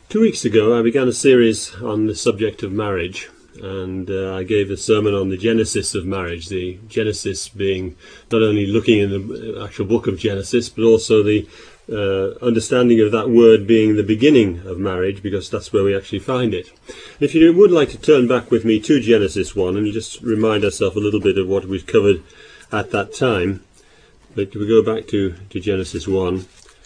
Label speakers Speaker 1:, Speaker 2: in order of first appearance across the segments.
Speaker 1: 2 weeks ago I began a series on the subject of marriage, and I gave a sermon on the genesis of marriage, the Genesis being not only looking in the actual book of Genesis, but also the understanding of that word being the beginning of marriage, because that's where we actually find it. If you would like to turn back with me to Genesis 1 and just remind ourselves a little bit of what we've covered at that time, but we go back to Genesis 1,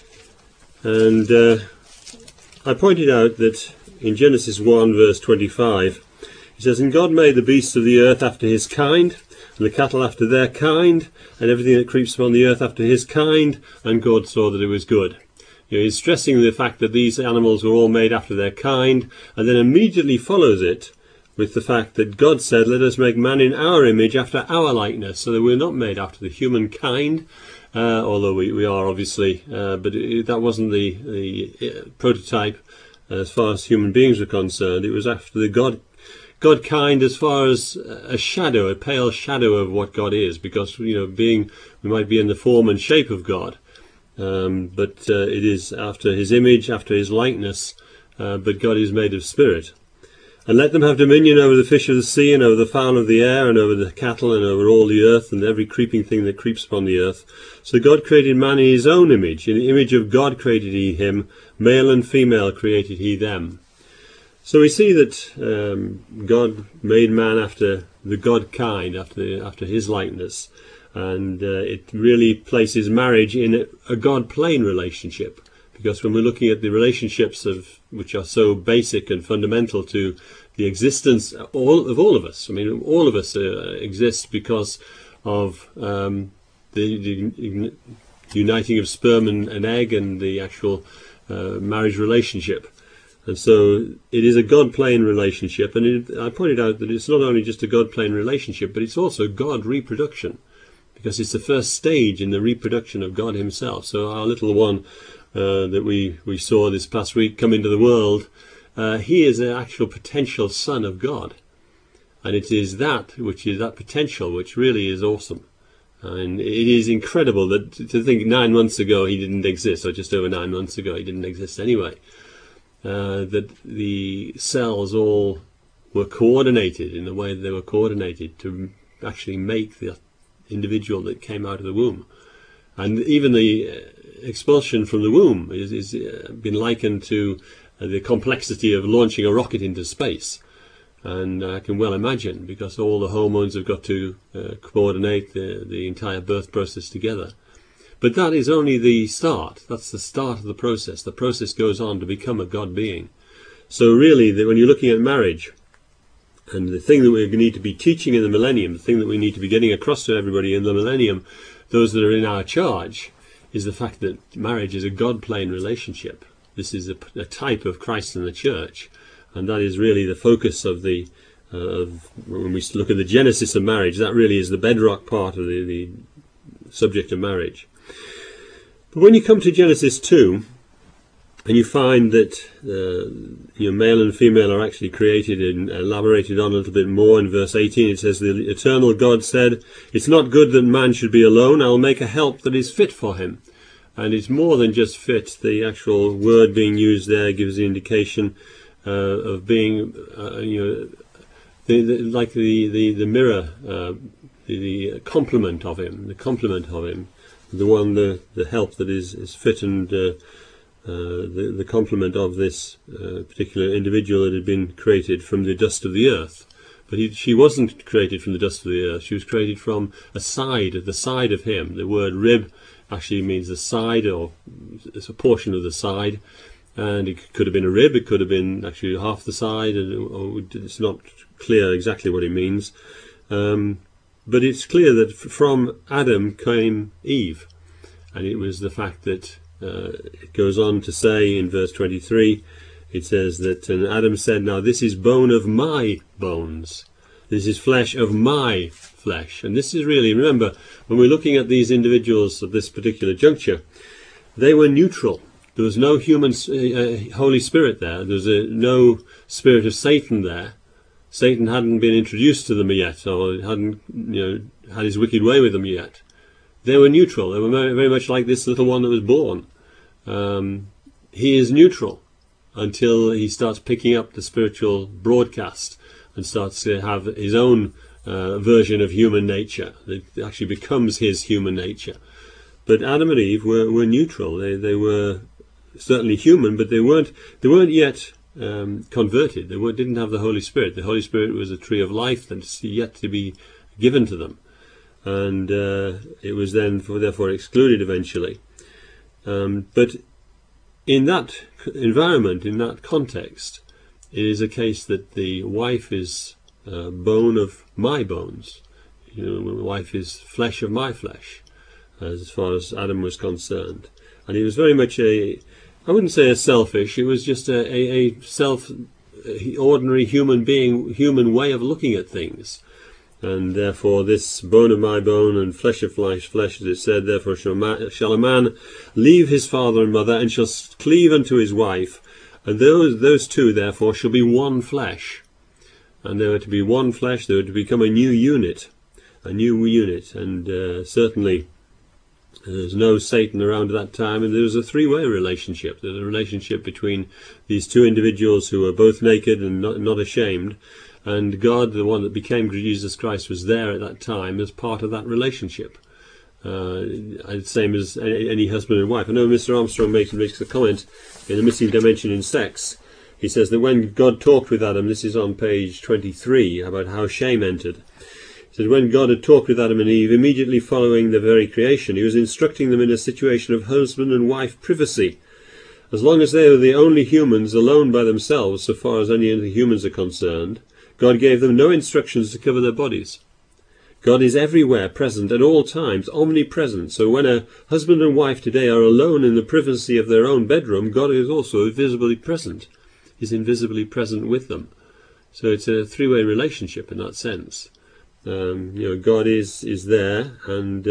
Speaker 1: and I pointed out that in Genesis 1 verse 25 it says, "And God made the beasts of the earth after his kind, and the cattle after their kind, and everything that creeps upon the earth after his kind, and God saw that it was good." He's stressing the fact that these animals were all made after their kind, and then immediately follows it with the fact that God said, "Let us make man in our image after our likeness," so that we're not made after the human kind, although we are obviously, but that wasn't the prototype as far as human beings were concerned. It was after the God kind as far as a shadow, a pale shadow of what God is, because we might be in the form and shape of God, but it is after his image, after his likeness, but God is made of spirit. "And let them have dominion over the fish of the sea, and over the fowl of the air, and over the cattle, and over all the earth, and every creeping thing that creeps upon the earth. So God created man in his own image. In the image of God created he him, male and female created he them." So we see that God made man after the God kind, after his likeness, and it really places marriage in a God-plane relationship. Because when we're looking at the relationships which are so basic and fundamental to the existence of all of us, I mean, all of us exist because of the uniting of sperm and egg and the actual marriage relationship. And so it is a God-plane relationship, and I pointed out that it's not only just a God-plane relationship, but it's also God reproduction, because it's the first stage in the reproduction of God himself. So our little one that we saw this past week come into the world, he is an actual potential son of God, and it is that potential which really is awesome. And it is incredible that to think 9 months ago he didn't exist, or just over 9 months ago he didn't exist anyway, that the cells all were coordinated in the way that they were coordinated to actually make the individual that came out of the womb. And even the expulsion from the womb is been likened to the complexity of launching a rocket into space. And I can well imagine, because all the hormones have got to coordinate the entire birth process together. But that is only the start. That's the start of the process. The process goes on to become a God being. So really, when you're looking at marriage, and the thing that we need to be teaching in the millennium, the thing that we need to be getting across to everybody in the millennium, those that are in our charge, is the fact that marriage is a God-plane relationship. This is a type of Christ and the church, and that is really the focus of when we look at the genesis of marriage. That really is the bedrock part of the subject of marriage. But when you come to Genesis 2, and you find that male and female are actually created and elaborated on a little bit more in verse 18, it says, "The eternal God said, 'It's not good that man should be alone. I'll make a help that is fit for him.'" And it's more than just fit. The actual word being used there gives the indication of being, like the mirror, the complement of him, the help that is fit, and the complement of this particular individual that had been created from the dust of the earth. But she wasn't created from the dust of the earth. She was created from the side of him. The word rib actually means the side, or it's a portion of the side. And it could have been a rib, it could have been actually half the side, or it's not clear exactly what it means. But it's clear that from Adam came Eve. And it was the fact that it goes on to say in verse 23, it says that, "And Adam said, 'Now this is bone of my bones. This is flesh of my flesh.'" And this is really, remember, when we're looking at these individuals at this particular juncture, they were neutral. There was no human Holy Spirit there. There was no spirit of Satan there. Satan hadn't been introduced to them yet, or hadn't had his wicked way with them yet. They were neutral. They were very much like this little one that was born. He is neutral. until he starts picking up the spiritual broadcast and starts to have his own version of human nature. It actually becomes his human nature. But Adam and Eve were neutral. They were certainly human, but they weren't yet converted. They didn't have the Holy Spirit. The Holy Spirit was a tree of life that's yet to be given to them, and it was then therefore excluded eventually. But in that environment, in that context, it is a case that the wife is bone of my bones. The wife is flesh of my flesh, as far as Adam was concerned. And it was very much I wouldn't say a selfish, it was just a ordinary human being, human way of looking at things. And therefore this bone of my bone and flesh of my flesh, as it said, therefore shall a man leave his father and mother, and shall cleave unto his wife, and those two therefore shall be one flesh. And they were to be one flesh, they were to become a new unit. And certainly there's no Satan around at that time, and there was a three-way relationship. There was a relationship between these two individuals who were both naked and not ashamed, and God, the one that became Jesus Christ, was there at that time as part of that relationship. Same as any husband and wife. I know Mr. Armstrong makes a comment in The Missing Dimension in Sex. He says that when God talked with Adam, this is on page 23, about how shame entered. He says, when God had talked with Adam and Eve, immediately following the very creation, he was instructing them in a situation of husband and wife privacy. As long as they were the only humans alone by themselves, so far as any other humans are concerned, God gave them no instructions to cover their bodies. God is everywhere present at all times, omnipresent. So when a husband and wife today are alone in the privacy of their own bedroom, God is also visibly present. He's invisibly present with them. So it's a three-way relationship in that sense. God is there, and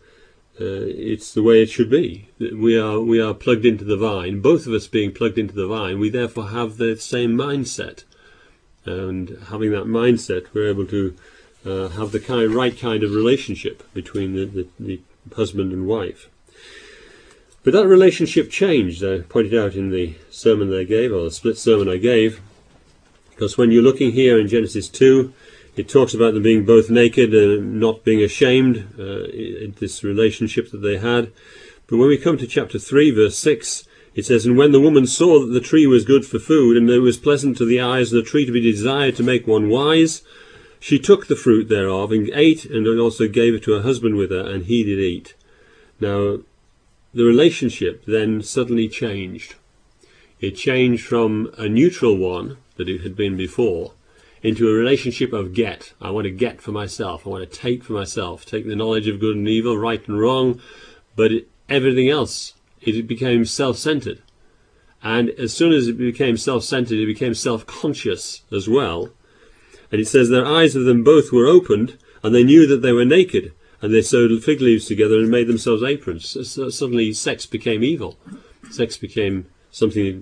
Speaker 1: it's the way it should be. We are plugged into the vine. Both of us being plugged into the vine, we therefore have the same mindset. And having that mindset, we're able to have the right kind of relationship between the husband and wife. But that relationship changed, I pointed out in the sermon they gave, or the split sermon I gave, because when you're looking here in Genesis 2, it talks about them being both naked and not being ashamed in this relationship that they had. But when we come to chapter 3, verse 6, it says, and when the woman saw that the tree was good for food, and it was pleasant to the eyes, and the tree to be desired to make one wise, she took the fruit thereof, and ate, and also gave it to her husband with her, and he did eat. Now, the relationship then suddenly changed. It changed from a neutral one that it had been before, into a relationship of get. I want to get for myself. I want to take for myself. Take the knowledge of good and evil, right and wrong, but everything else, it became self-centered. And as soon as it became self-centered, it became self-conscious as well. And it says, their eyes of them both were opened, and they knew that they were naked, and they sewed fig leaves together and made themselves aprons. So suddenly sex became evil. Sex became something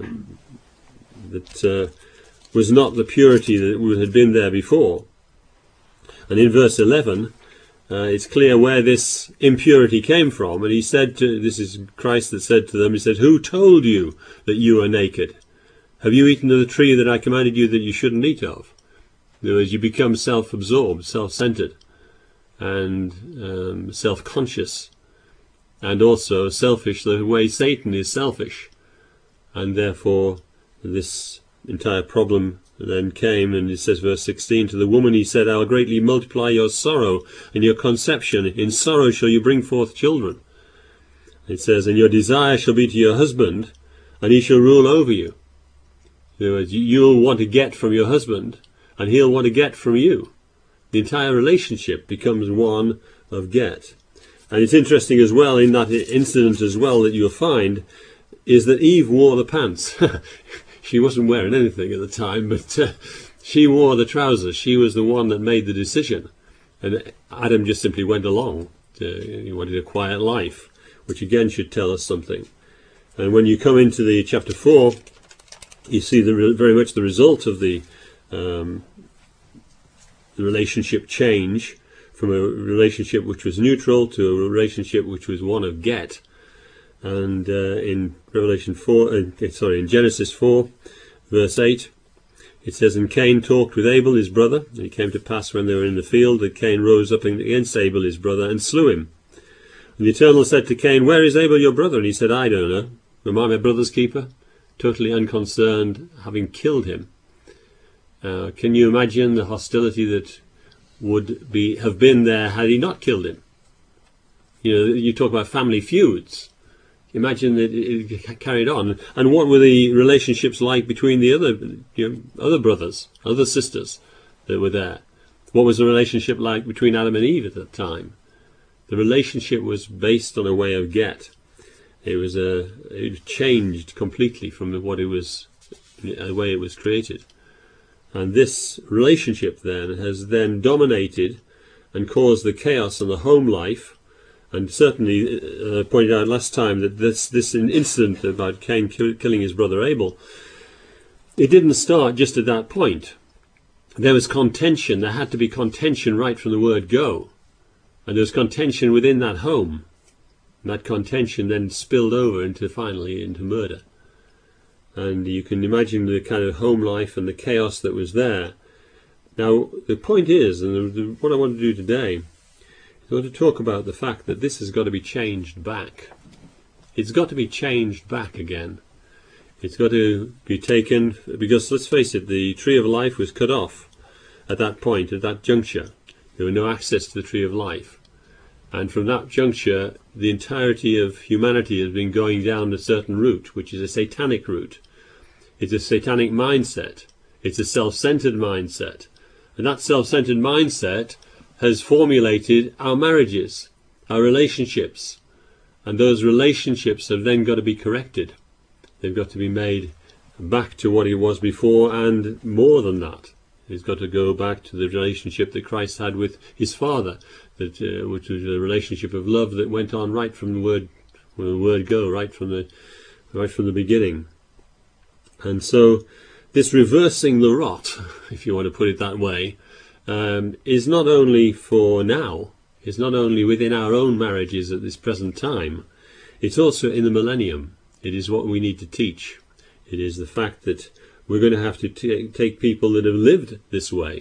Speaker 1: that was not the purity that had been there before. And in verse 11, it's clear where this impurity came from. And he said this is Christ that said to them, he said, who told you that you are naked? Have you eaten of the tree that I commanded you that you shouldn't eat of? In other words, you become self-absorbed, self-centered, and self-conscious, and also selfish the way Satan is selfish. And therefore this entire problem then came, and it says, verse 16, to the woman he said, I'll greatly multiply your sorrow and your conception. In sorrow shall you bring forth children. It says, and your desire shall be to your husband, and he shall rule over you. In other words, you'll want to get from your husband, and he'll want to get from you. The entire relationship becomes one of get. And it's interesting as well, in that incident as well, that you'll find, is that Eve wore the pants. She wasn't wearing anything at the time, but she wore the trousers. She was the one that made the decision. And Adam just simply went along. He wanted a quiet life, which again should tell us something. And when you come into the chapter 4, you see very much the result of the relationship change from a relationship which was neutral to a relationship which was one of get. And in in Genesis 4, verse 8, it says, "And Cain talked with Abel his brother, and it came to pass when they were in the field that Cain rose up against Abel his brother and slew him. And the Eternal said to Cain, Where is Abel your brother? And he said, I don't know. Am I my brother's keeper?" Totally unconcerned, having killed him. Can you imagine the hostility that would have been there had he not killed him? You talk about family feuds. Imagine that it carried on. And what were the relationships like between the other brothers, other sisters that were there? What was the relationship like between Adam and Eve at that time? The relationship was based on a way of get. It changed completely from the way it was created. And this relationship then has dominated and caused the chaos in the home life. And certainly pointed out last time that this incident about Cain killing his brother Abel, it didn't start just at that point. There was contention. There had to be contention right from the word go. And there was contention within that home. And that contention then spilled over finally into murder. And you can imagine the kind of home life and the chaos that was there. Now, the point is, and what I want to do today, I want to talk about the fact that this has got to be changed back. It's got to be changed back again. It's got to be taken, because let's face it, the tree of life was cut off at that point, at that juncture. There was no access to the tree of life. And from that juncture, the entirety of humanity has been going down a certain route, which is a satanic route. It's a satanic mindset. It's a self-centered mindset. And that self-centered mindset has formulated our marriages, our relationships. And those relationships have then got to be corrected. They've got to be made back to what it was before, and more than that. It's got to go back to the relationship that Christ had with his Father, which was a relationship of love that went on right from the word go, right from the beginning. And so this reversing the rot, if you want to put it that way, is not only for now, is not only within our own marriages at this present time, it's also in the millennium. It is what we need to teach. It is the fact that we're going to have to take people that have lived this way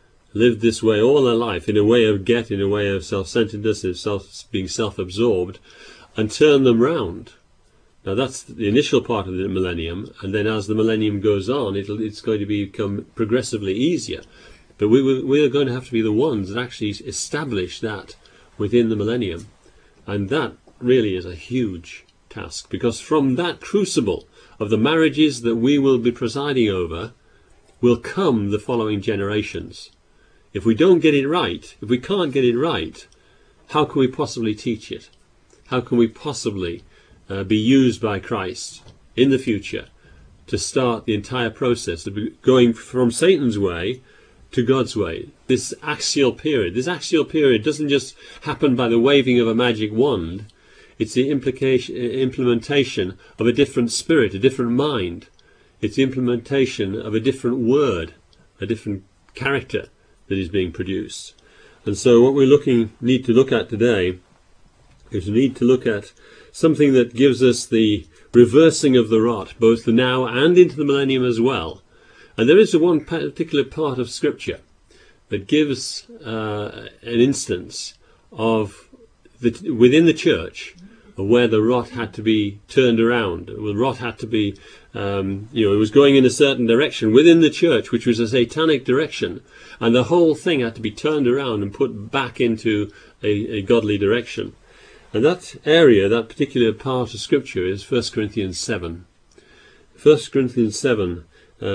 Speaker 1: all their life, in a way of in a way of self-centeredness, of being self-absorbed, and turn them round. Now that's the initial part of the millennium, and then as the millennium goes on, it's going to become progressively easier. But we are going to have to be the ones that actually establish that within the millennium. And that really is a huge task, because from that crucible of the marriages that we will be presiding over will come the following generations. If we don't get it right, if we can't get it right, how can we possibly teach it? How can we possibly be used by Christ in the future to start the entire process of going from Satan's way to God's way? This axial period doesn't just happen by the waving of a magic wand. It's the implementation of a different spirit, a different mind. It's the implementation of a different word, a different character that is being produced. And so what we need to look at today is we need to look at something that gives us the reversing of the rot, both now and into the millennium as well. And there is one particular part of Scripture that gives an instance of within the church where the rot had to be turned around. The rot had to be, it was going in a certain direction within the church, which was a satanic direction, and the whole thing had to be turned around and put back into a godly direction. And that area, that particular part of Scripture, is 1 Corinthians 7. 1 Corinthians 7,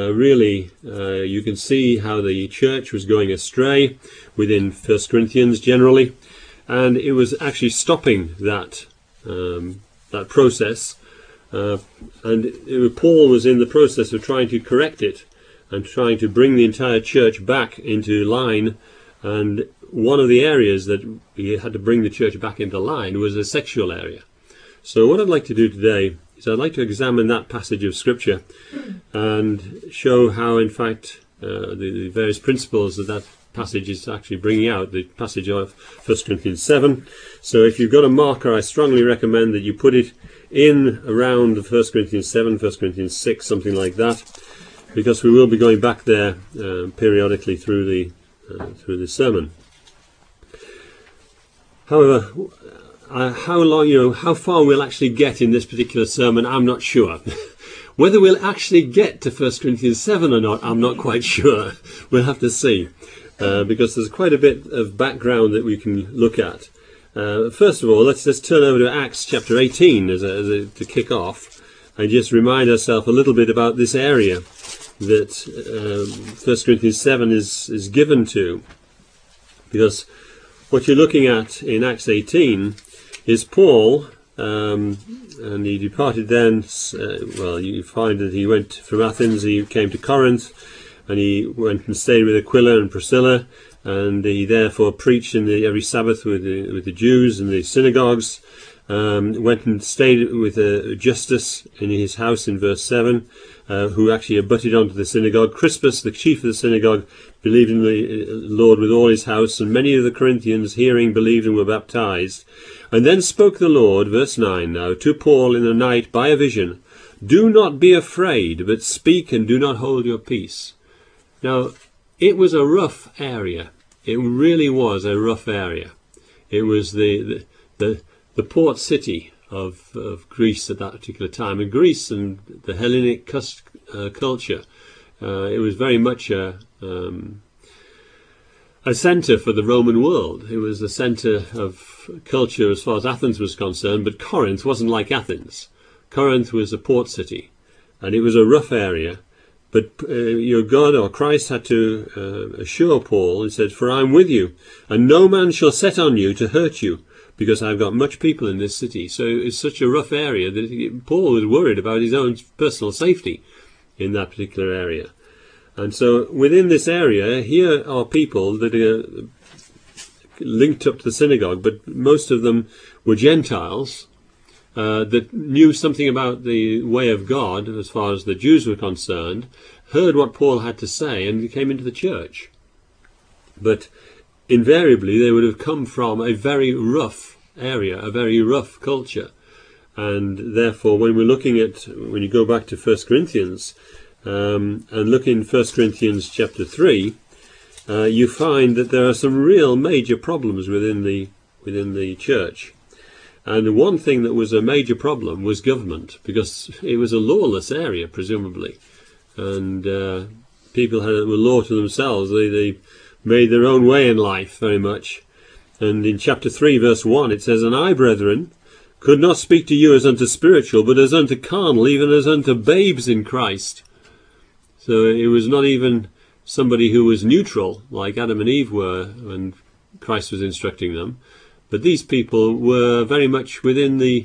Speaker 1: you can see how the church was going astray within 1 Corinthians generally, and it was actually stopping that process, and Paul was in the process of trying to correct it and trying to bring the entire church back into line. And one of the areas that he had to bring the church back into line was a sexual area. So what I'd like to do today is I'd like to examine that passage of Scripture and show how, in fact, the various principles that passage is actually bringing out, the passage of 1 Corinthians 7. So if you've got a marker, I strongly recommend that you put it in around 1 Corinthians 7, 1 Corinthians 6, something like that, because we will be going back there periodically through the sermon. However, how far we'll actually get in this particular sermon, I'm not sure. Whether we'll actually get to 1 Corinthians 7 or not, I'm not quite sure. We'll have to see, because there's quite a bit of background that we can look at. First of all, let's turn over to Acts chapter 18 to kick off, and just remind ourselves a little bit about this area that 1 Corinthians 7 is given to. Because what you're looking at in Acts 18 is Paul, and he departed then, you find that he went from Athens, he came to Corinth, and he went and stayed with Aquila and Priscilla, and he therefore preached every Sabbath with the Jews in the synagogues, went and stayed with Justus in his house in verse 7, who actually abutted onto the synagogue. Crispus, the chief of the synagogue, believed in the Lord with all his house, and many of the Corinthians, hearing, believed and were baptized. And then spoke the Lord, verse 9 now, to Paul in the night by a vision, "Do not be afraid, but speak and do not hold your peace." Now, it was a rough area. It really was a rough area. It was the port city of Greece at that particular time. And Greece and the Hellenic culture, it was very much a centre for the Roman world. It was the centre of culture as far as Athens was concerned, but Corinth wasn't like Athens. Corinth was a port city, and it was a rough area. But your God or Christ had to assure Paul, he said, "For I am with you, and no man shall set on you to hurt you, because I've got much people in this city." So it's such a rough area that Paul was worried about his own personal safety in that particular area. And so within this area, here are people that are linked up to the synagogue, but most of them were Gentiles that knew something about the way of God as far as the Jews were concerned, heard what Paul had to say, and came into the church. But invariably they would have come from a very rough area, a very rough culture. And therefore, when you go back to 1 Corinthians, and look in 1 Corinthians chapter 3, you find that there are some real major problems within the church. And one thing that was a major problem was government, because it was a lawless area, presumably. And people were law to themselves. They made their own way in life very much. And in chapter 3, verse 1, it says, "And I, brethren, could not speak to you as unto spiritual, but as unto carnal, even as unto babes in Christ." So it was not even somebody who was neutral, like Adam and Eve were when Christ was instructing them. But these people were very much within the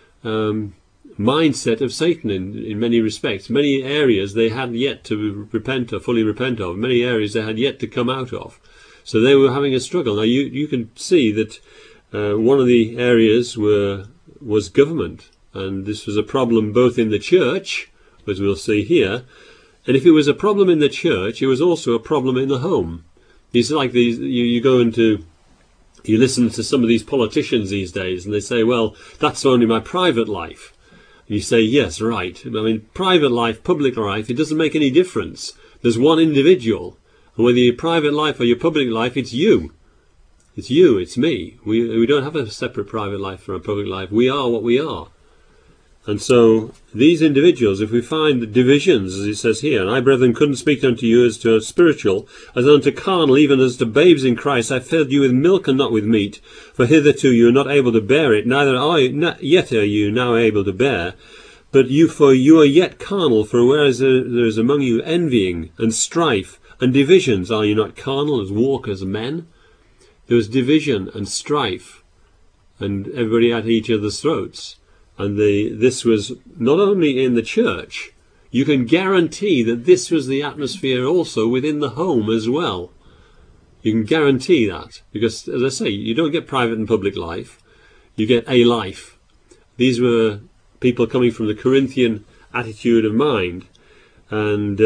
Speaker 1: mindset of Satan in many respects. Many areas they had yet to fully repent of. Many areas they had yet to come out of. So they were having a struggle. Now you can see that one of the areas was government. And this was a problem both in the church, as we'll see here. And if it was a problem in the church, it was also a problem in the home. It's like you go into... You listen to some of these politicians these days and they say, well, that's only my private life. And you say, yes, right. I mean, private life, public life, it doesn't make any difference. There's one individual. And whether your private life or your public life, it's you. It's you, it's me. We don't have a separate private life from a public life. We are what we are. And so these individuals, if we find the divisions, as it says here, "And I, brethren, couldn't speak unto you as to spiritual, as unto carnal, even as to babes in Christ. I fed you with milk and not with meat. For hitherto you are not able to bear it, yet are you now able to bear. But for you are yet carnal, for whereas there is among you envying and strife and divisions, are you not carnal as walk as men?" There was division and strife, and everybody at each other's throats. And this was not only in the church, you can guarantee that this was the atmosphere also within the home as well. You can guarantee that, because, as I say, you don't get private and public life, you get a life. These were people coming from the Corinthian attitude of mind. And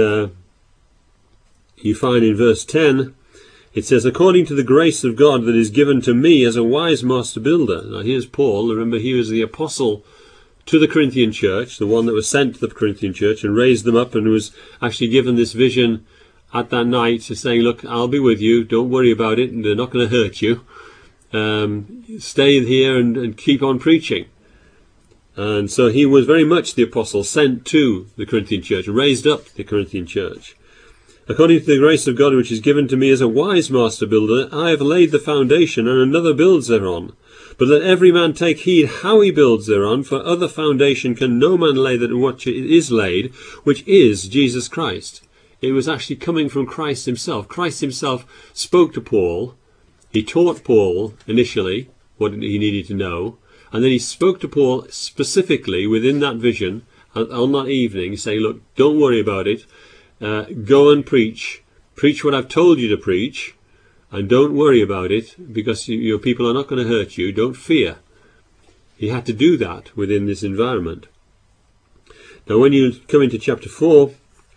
Speaker 1: you find in verse 10, it says, "According to the grace of God that is given to me as a wise master builder." Now here's Paul. Remember, he was the apostle to the Corinthian church, the one that was sent to the Corinthian church and raised them up, and was actually given this vision at that night, to saying, look, I'll be with you, don't worry about it, and they're not going to hurt you. Stay here and keep on preaching. And so he was very much the apostle sent to the Corinthian church, raised up the Corinthian church. According to the grace of God which is given to me as a wise master builder, I have laid the foundation, and another builds thereon. But let every man take heed how he builds thereon, for other foundation can no man lay than what is laid, which is Jesus Christ. It was actually coming from Christ himself. Christ himself spoke to Paul. He taught Paul initially what he needed to know, and then he spoke to Paul specifically within that vision on that evening, saying, look, don't worry about it. Go and preach. Preach what I've told you to preach, and don't worry about it, because your people are not going to hurt you. Don't fear. He had to do that within this environment. Now, when you come into chapter 4,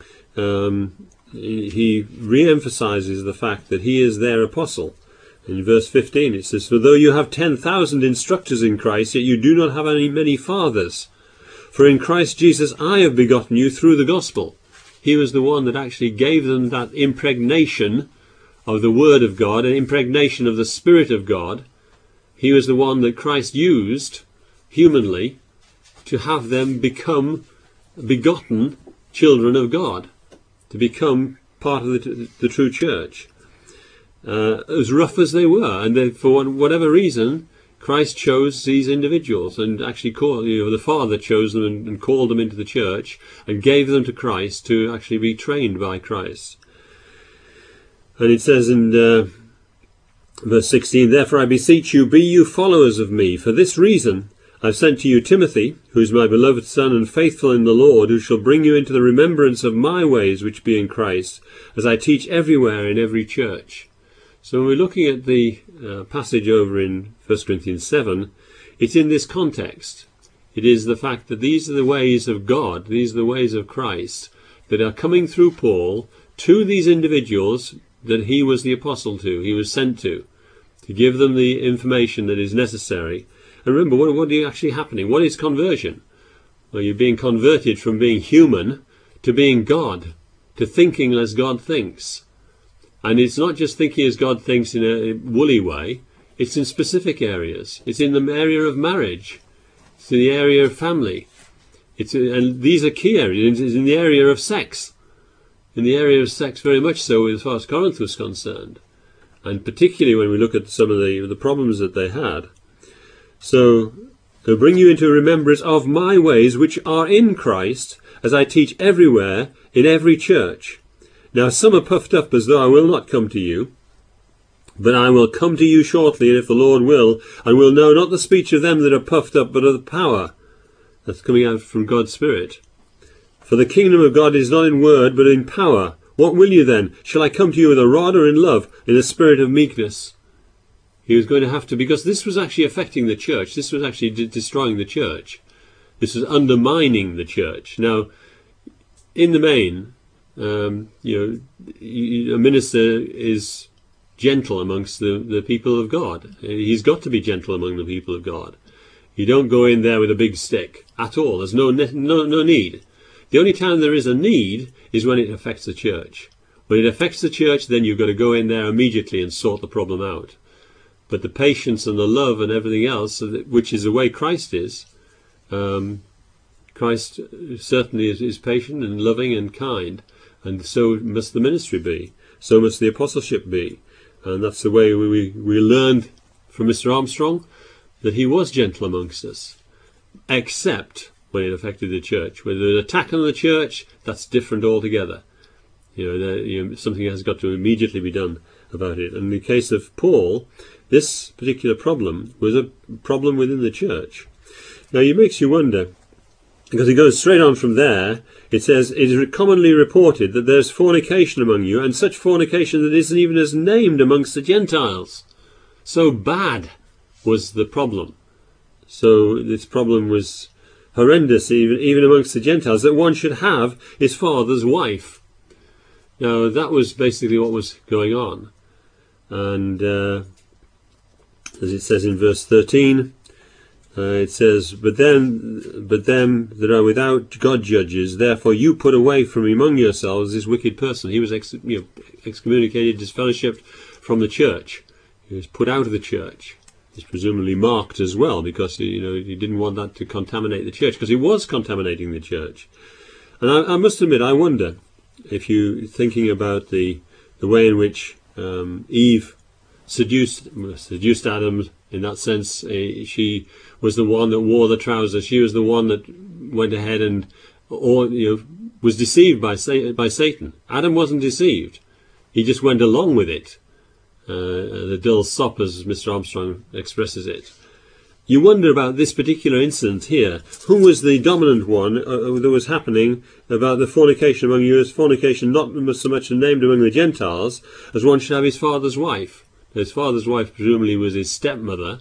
Speaker 1: he re-emphasizes the fact that he is their apostle. In verse 15 it says, for though you have 10,000 instructors in Christ, yet you do not have many fathers. For in Christ Jesus I have begotten you through the gospel. He was the one that actually gave them that impregnation of the Word of God, an impregnation of the Spirit of God. He was the one that Christ used humanly to have them become begotten children of God, to become part of the true church. As rough as they were, and for whatever reason, Christ chose these individuals, and actually the Father chose them and called them into the church and gave them to Christ to actually be trained by Christ. And it says in verse 16, therefore I beseech you, be you followers of me. For this reason I've sent to you Timothy, who is my beloved son and faithful in the Lord, who shall bring you into the remembrance of my ways which be in Christ, as I teach everywhere in every church. So when we're looking at the passage over in 1 Corinthians 7, it's in this context. It is the fact that these are the ways of God, these are the ways of Christ, that are coming through Paul to these individuals that he was the apostle to, he was sent to give them the information that is necessary. And remember, what is actually happening? What is conversion? Well, you're being converted from being human to being God, to thinking as God thinks. And it's not just thinking as God thinks in a woolly way, it's in specific areas. It's in the area of marriage. It's in the area of family. And these are key areas. It's in the area of sex. In the area of sex, very much so as far as Corinth was concerned. And particularly when we look at some of the problems that they had. So, to bring you into remembrance of my ways which are in Christ, as I teach everywhere in every church. Now some are puffed up as though I will not come to you, but I will come to you shortly, if the Lord will, and will know not the speech of them that are puffed up, but of the power that's coming out from God's Spirit. For the kingdom of God is not in word, but in power. What will you then? Shall I come to you with a rod or in love, in a spirit of meekness? He was going to have to, because this was actually affecting the church. This was actually destroying the church. This was undermining the church. Now, in the main, a minister is gentle amongst the people of God. He's got to be gentle among the people of God. You don't go in there with a big stick at all. There's no need. The only time there is a need is when it affects the church. When it affects the church, then you've got to go in there immediately and sort the problem out. But the patience and the love and everything else, which is the way Christ is, Christ certainly is patient and loving and kind. And so must the ministry be. So must the apostleship be. And that's the way we learned from Mr. Armstrong, that he was gentle amongst us. Except when it affected the church. When there's an attack on the church, that's different altogether. Something has got to immediately be done about it. And in the case of Paul, this particular problem was a problem within the church. Now it makes you wonder, because it goes straight on from there. It says, it is commonly reported that there's fornication among you, and such fornication that isn't even as named amongst the Gentiles. So bad was the problem. So this problem was horrendous, even amongst the Gentiles, that one should have his father's wife. Now that was basically what was going on. And as it says in verse 13, It says, but them that are without God judges, therefore you put away from among yourselves this wicked person. He was excommunicated, disfellowshipped from the church. He was put out of the church. He's presumably marked as well, because he didn't want that to contaminate the church, because he was contaminating the church. And I must admit, I wonder if you're thinking about the way in which Eve seduced Adam. In that sense, she was the one that wore the trousers. She was the one that went ahead and was deceived by Satan. Adam wasn't deceived. He just went along with it. The dull sop, as Mr. Armstrong expresses it. You wonder about this particular incident here. Who was the dominant one that was happening about the fornication among you, as fornication not so much named among the Gentiles as one should have his father's wife? His father's wife presumably was his stepmother,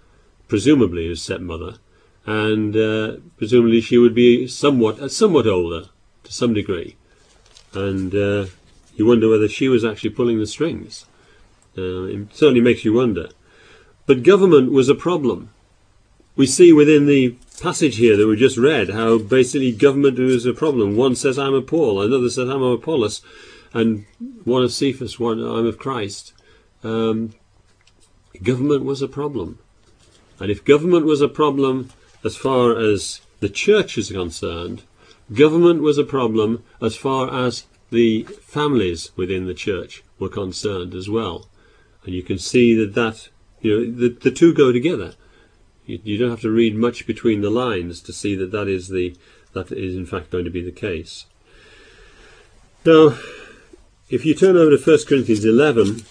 Speaker 1: and presumably she would be somewhat older to some degree. And you wonder whether she was actually pulling the strings. It certainly makes you wonder. But government was a problem. We see within the passage here that we just read how basically government was a problem. One says, I'm of Paul, another says, I'm of Apollos, and one of Cephas, one, I'm of Christ. Government was a problem. And if government was a problem as far as the church is concerned, government was a problem as far as the families within the church were concerned as well. And you can see that the two go together. You don't have to read much between the lines to see that is in fact going to be the case. Now, if you turn over to 1 Corinthians 11,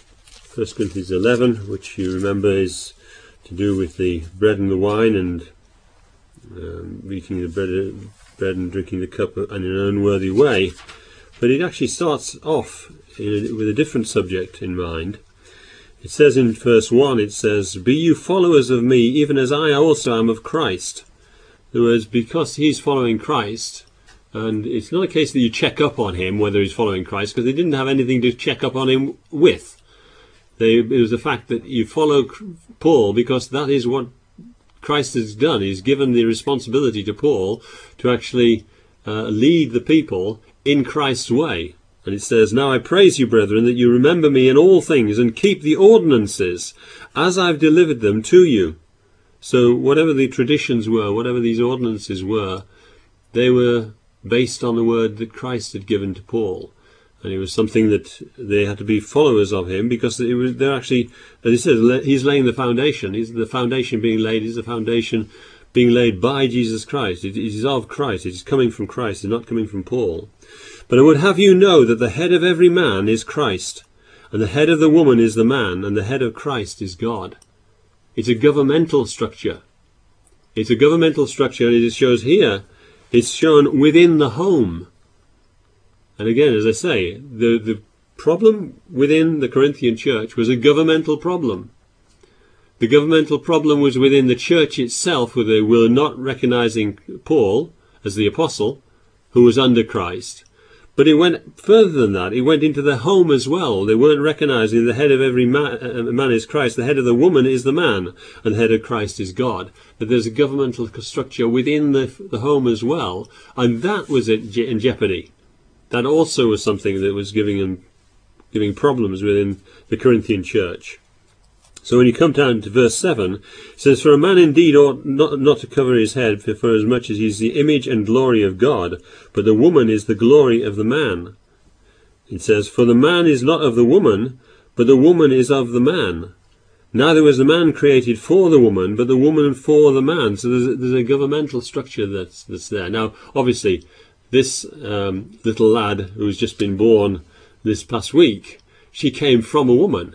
Speaker 1: which you remember is to do with the bread and the wine, and eating the bread and drinking the cup in an unworthy way. But it actually starts off with a different subject in mind. It says in verse 1, it says, be you followers of me, even as I also am of Christ. In other words, because he's following Christ, and it's not a case that you check up on him whether he's following Christ, because they didn't have anything to check up on him with. It was the fact that you follow Paul because that is what Christ has done. He's given the responsibility to Paul to actually lead the people in Christ's way. And it says, now I praise you, brethren, that you remember me in all things and keep the ordinances as I've delivered them to you. So whatever the traditions were, whatever these ordinances were, they were based on the word that Christ had given to Paul. And it was something that they had to be followers of him, because they're actually, as he says, he's laying the foundation. The foundation being laid is the foundation being laid by Jesus Christ. It is of Christ. It is coming from Christ. It's not coming from Paul. But I would have you know that the head of every man is Christ, and the head of the woman is the man, and the head of Christ is God. It's a governmental structure. It's a governmental structure, and it shows here, it's shown within the home. And again, as I say, the problem within the Corinthian church was a governmental problem. The governmental problem was within the church itself, where they were not recognizing Paul as the apostle, who was under Christ. But it went further than that. It went into the home as well. They weren't recognizing the head of every man is Christ, the head of the woman is the man, and the head of Christ is God. But there's a governmental structure within the home as well, and that was in jeopardy. That also was something that was giving problems within the Corinthian church. So when you come down to verse 7, it says, for a man indeed ought not to cover his head, for as much as he is the image and glory of God, but the woman is the glory of the man. It says, for the man is not of the woman, but the woman is of the man. Neither was the man created for the woman, but the woman for the man. So there's a governmental structure that's there. Now, obviously, this little lad who's just been born this past week, she came from a woman.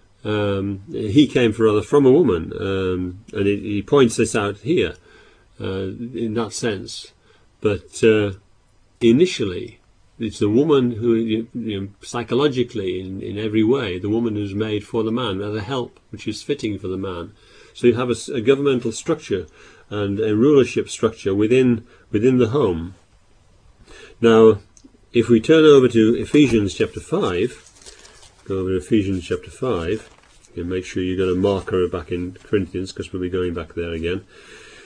Speaker 1: He came from a woman, and he points this out here in that sense. But initially, it's the woman who, psychologically, in every way, the woman who's made for the man, as a help which is fitting for the man. So you have a governmental structure and a rulership structure within the home. Now, if we turn over to Ephesians chapter 5, go over to Ephesians chapter 5, and make sure you've got a marker back in Corinthians, because we'll be going back there again.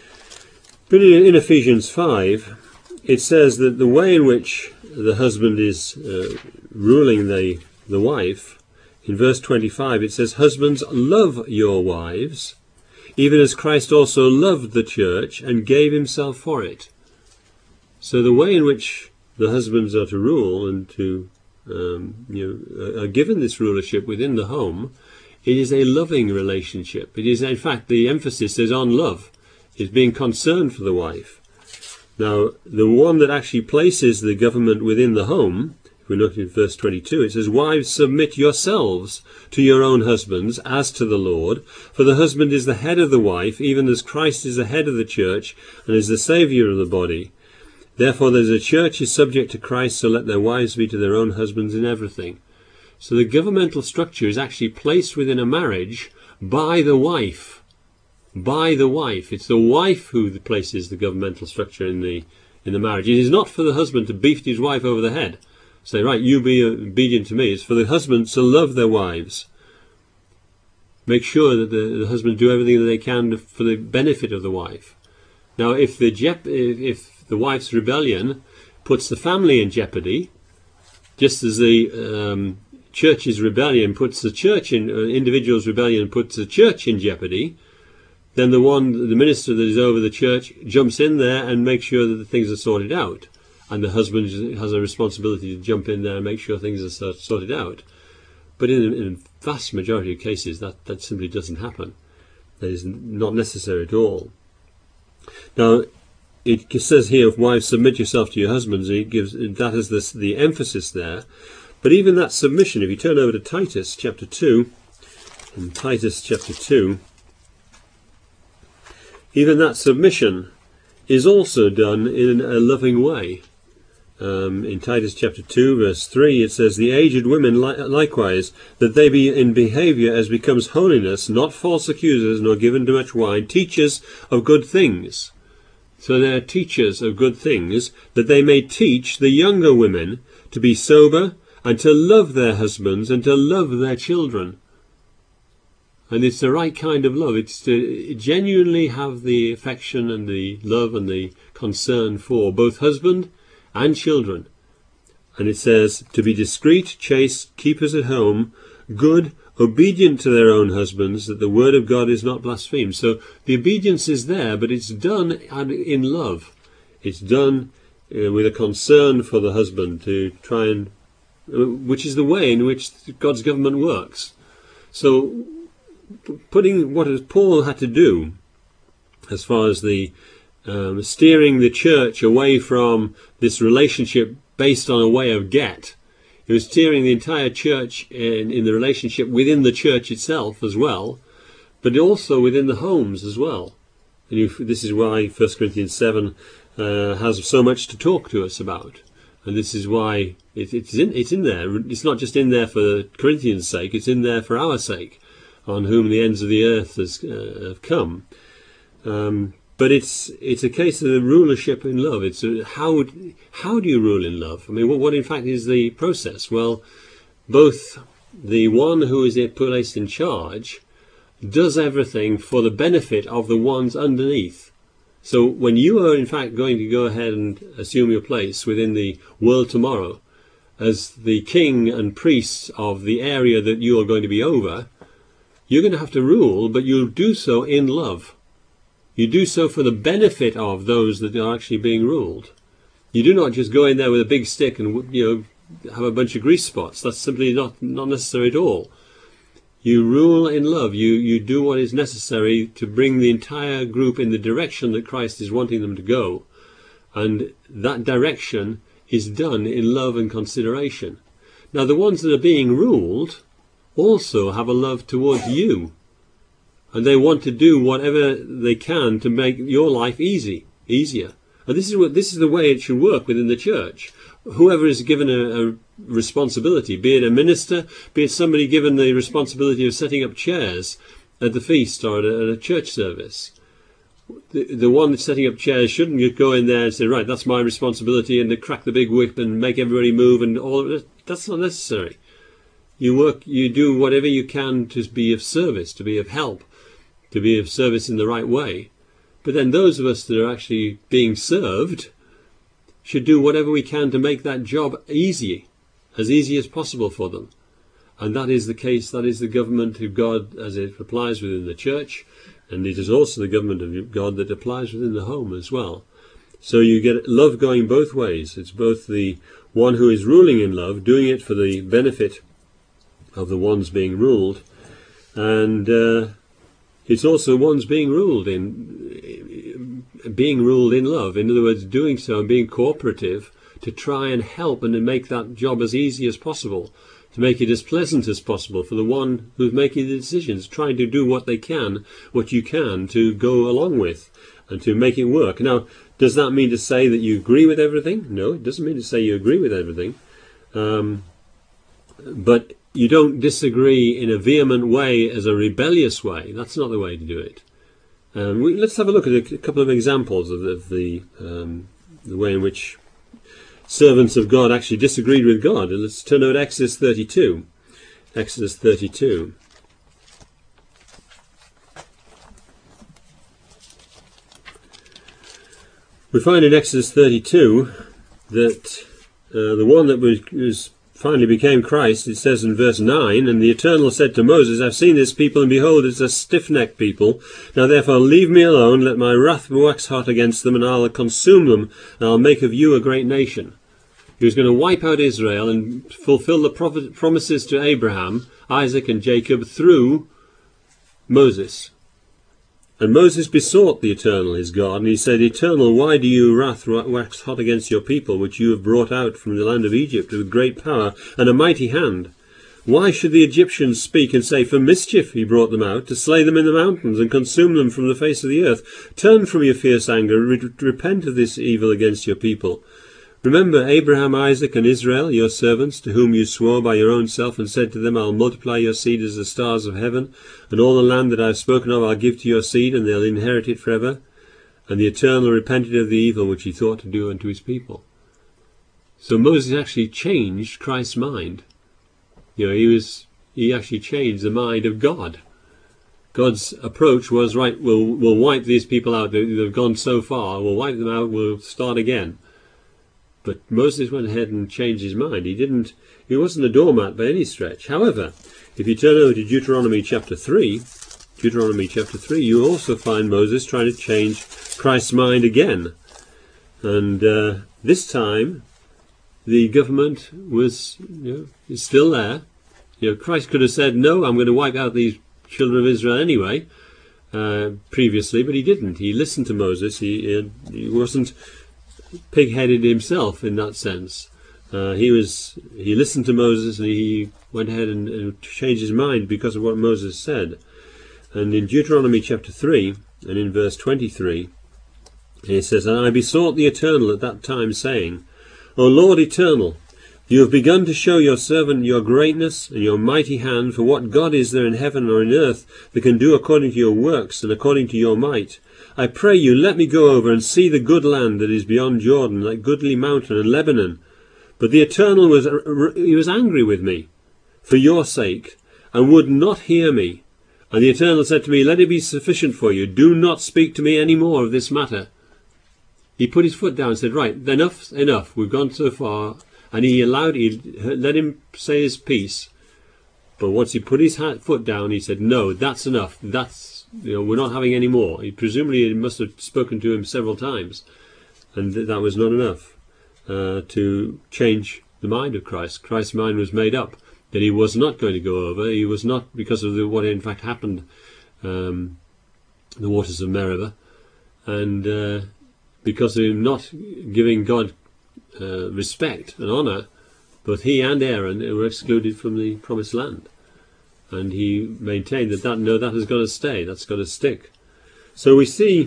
Speaker 1: But in Ephesians 5, it says that the way in which the husband is ruling the wife, in verse 25 it says, "Husbands, love your wives, even as Christ also loved the church and gave himself for it." So the way in which the husbands are to rule and to are given this rulership within the home, it is a loving relationship. It is, in fact, the emphasis is on love. It's being concerned for the wife. Now, the one that actually places the government within the home, if we look at verse 22, it says, "Wives, submit yourselves to your own husbands as to the Lord. For the husband is the head of the wife, even as Christ is the head of the church and is the Saviour of the body. Therefore, as the church is subject to Christ, so let their wives be to their own husbands in everything." So the governmental structure is actually placed within a marriage by the wife. By the wife. It's the wife who places the governmental structure in the marriage. It is not for the husband to beat his wife over the head. Say, right, you be obedient to me. It's for the husbands to love their wives. Make sure that the husbands do everything that they can for the benefit of the wife. Now, if the wife's rebellion puts the family in jeopardy, just as the church's rebellion puts the church in, individual's rebellion puts the church in jeopardy, then the minister that is over the church jumps in there and makes sure that the things are sorted out. And the husband has a responsibility to jump in there and make sure things are sorted out. But in a vast majority of cases, that simply doesn't happen. That is not necessary at all. Now, it says here, "Wives, submit yourself to your husbands." It gives that as the emphasis there. But even that submission, if you turn over to Titus chapter 2, in Titus chapter 2, even that submission is also done in a loving way. In Titus chapter 2, verse 3, it says, "The aged women likewise, that they be in behaviour as becomes holiness, not false accusers, nor given to much wine, teachers of good things." So they are teachers of good things, that they may teach the younger women to be sober, and to love their husbands, and to love their children. And it's the right kind of love. It's to genuinely have the affection and the love and the concern for both husband and children. And it says, "To be discreet, chaste, keepers at home, good, obedient to their own husbands, that the word of God is not blasphemed." So the obedience is there, but it's done in love. It's done with a concern for the husband to try and, which is the way in which God's government works. So putting what Paul had to do as far as the steering the church away from this relationship based on a way of get, it was steering the entire church in the relationship within the church itself as well, but also within the homes as well. And this is why 1 Corinthians 7 has so much to talk to us about. And this is why it's in there. It's not just in there for Corinthians' sake, it's in there for our sake, on whom the ends of the earth have come. But it's a case of the rulership in love. It's how do you rule in love? I mean, what in fact is the process? Well, both the one who is placed in charge does everything for the benefit of the ones underneath. So when you are in fact going to go ahead and assume your place within the world tomorrow as the king and priests of the area that you are going to be over, you're going to have to rule, but you'll do so in love. You do so for the benefit of those that are actually being ruled. You do not just go in there with a big stick and have a bunch of grease spots. That's simply not necessary at all. You rule in love. You do what is necessary to bring the entire group in the direction that Christ is wanting them to go. And that direction is done in love and consideration. Now, the ones that are being ruled also have a love towards you. And they want to do whatever they can to make your life easier. And this is the way it should work within the church. Whoever is given a responsibility, be it a minister, be it somebody given the responsibility of setting up chairs at the feast or at a church service, the one that's setting up chairs shouldn't just go in there and say, right, that's my responsibility, and to crack the big whip and make everybody move and all of it. That's not necessary. You do whatever you can to be of service, to be of help, to be of service in the right way. But then those of us that are actually being served should do whatever we can to make that job easy as possible for them. And that is the case, that is the government of God as it applies within the church, and it is also the government of God that applies within the home as well. So you get love going both ways. It's both the one who is ruling in love, doing it for the benefit of the ones being ruled, and it's also ones being ruled in love. In other words, doing so and being cooperative to try and help and to make that job as easy as possible, to make it as pleasant as possible for the one who's making the decisions, trying to do what you can to go along with and to make it work. Now, does that mean to say that you agree with everything? No, it doesn't mean to say you agree with everything. But you don't disagree in a vehement way as a rebellious way. That's not the way to do it. Let's have a look at a couple of examples of the way in which servants of God actually disagreed with God. And let's turn over to Exodus 32. Exodus 32. We find in Exodus 32 that the one that was finally became Christ, it says in verse 9, "And the Eternal said to Moses, I've seen this people, and behold, it's a stiff-necked people. Now therefore leave me alone, let my wrath wax hot against them, and I'll consume them, and I'll make of you a great nation." He was going to wipe out Israel and fulfill the promises to Abraham, Isaac and Jacob through Moses. And Moses besought the Eternal, his God, and he said, "Eternal, why do you wrath wax hot against your people, which you have brought out from the land of Egypt with great power and a mighty hand? Why should the Egyptians speak and say, for mischief he brought them out, to slay them in the mountains and consume them from the face of the earth? Turn from your fierce anger, repent of this evil against your people. Remember Abraham, Isaac, and Israel, your servants, to whom you swore by your own self, and said to them, I'll multiply your seed as the stars of heaven, and all the land that I have spoken of I'll give to your seed, and they'll inherit it forever. And the Eternal repented of the evil which he thought to do unto his people." So Moses actually changed Christ's mind. He actually changed the mind of God. God's approach was, right, we'll wipe these people out. They've gone so far. We'll wipe them out. We'll start again. But Moses went ahead and changed his mind. He wasn't a doormat by any stretch. However, if you turn over to Deuteronomy chapter 3, you also find Moses trying to change Christ's mind again. And this time, the government is still there. Christ could have said, no, I'm going to wipe out these children of Israel anyway, previously, but he didn't. He listened to Moses. He wasn't pig-headed himself in that sense. He listened to Moses, and he went ahead and changed his mind because of what Moses said. And in Deuteronomy chapter 3 and in verse 23 it says, "And I besought the Eternal at that time, saying, O Lord Eternal, you have begun to show your servant your greatness and your mighty hand, for what God is there in heaven or in earth that can do according to your works and according to your might? I pray you, let me go over and see the good land that is beyond Jordan, like goodly mountain and Lebanon. But the Eternal was angry with me for your sake, and would not hear me. And the Eternal said to me, Let it be sufficient for you. Do not speak to me any more of this matter." He put his foot down and said, right, enough's enough. We've gone so far. And he let him say his piece. But once he put his foot down, he said, no, that's enough. We're not having any more. Presumably he must have spoken to him several times, and that was not enough to change the mind of Christ. Christ's mind was made up that he was not going to go over. He was not, because of what in fact happened, the waters of Meribah, and because of him not giving God respect and honour, both he and Aaron were excluded from the promised land. And he maintained that has got to stay, that's got to stick. So we see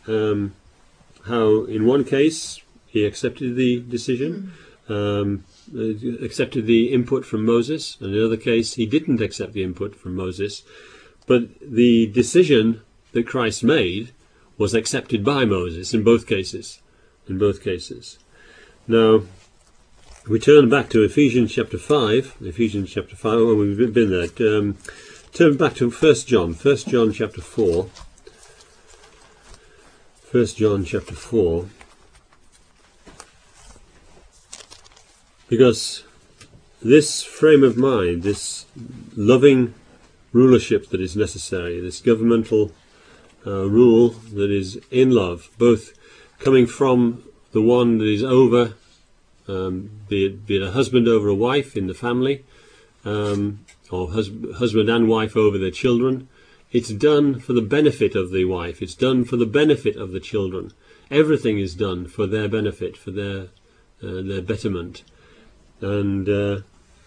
Speaker 1: how in one case he accepted the decision, accepted the input from Moses, and in another case he didn't accept the input from Moses. But the decision that Christ made was accepted by Moses in both cases. Now, we turn back to Ephesians chapter 5. Oh, we've been there. Turn back to 1 John chapter 4. 1 John chapter 4, because this frame of mind, this loving rulership that is necessary, this governmental rule that is in love, both coming from the one that is over, be it a husband over a wife in the family, or husband and wife over their children. It's done for the benefit of the wife. It's done for the benefit of the children. Everything is done for their benefit, for their betterment. And the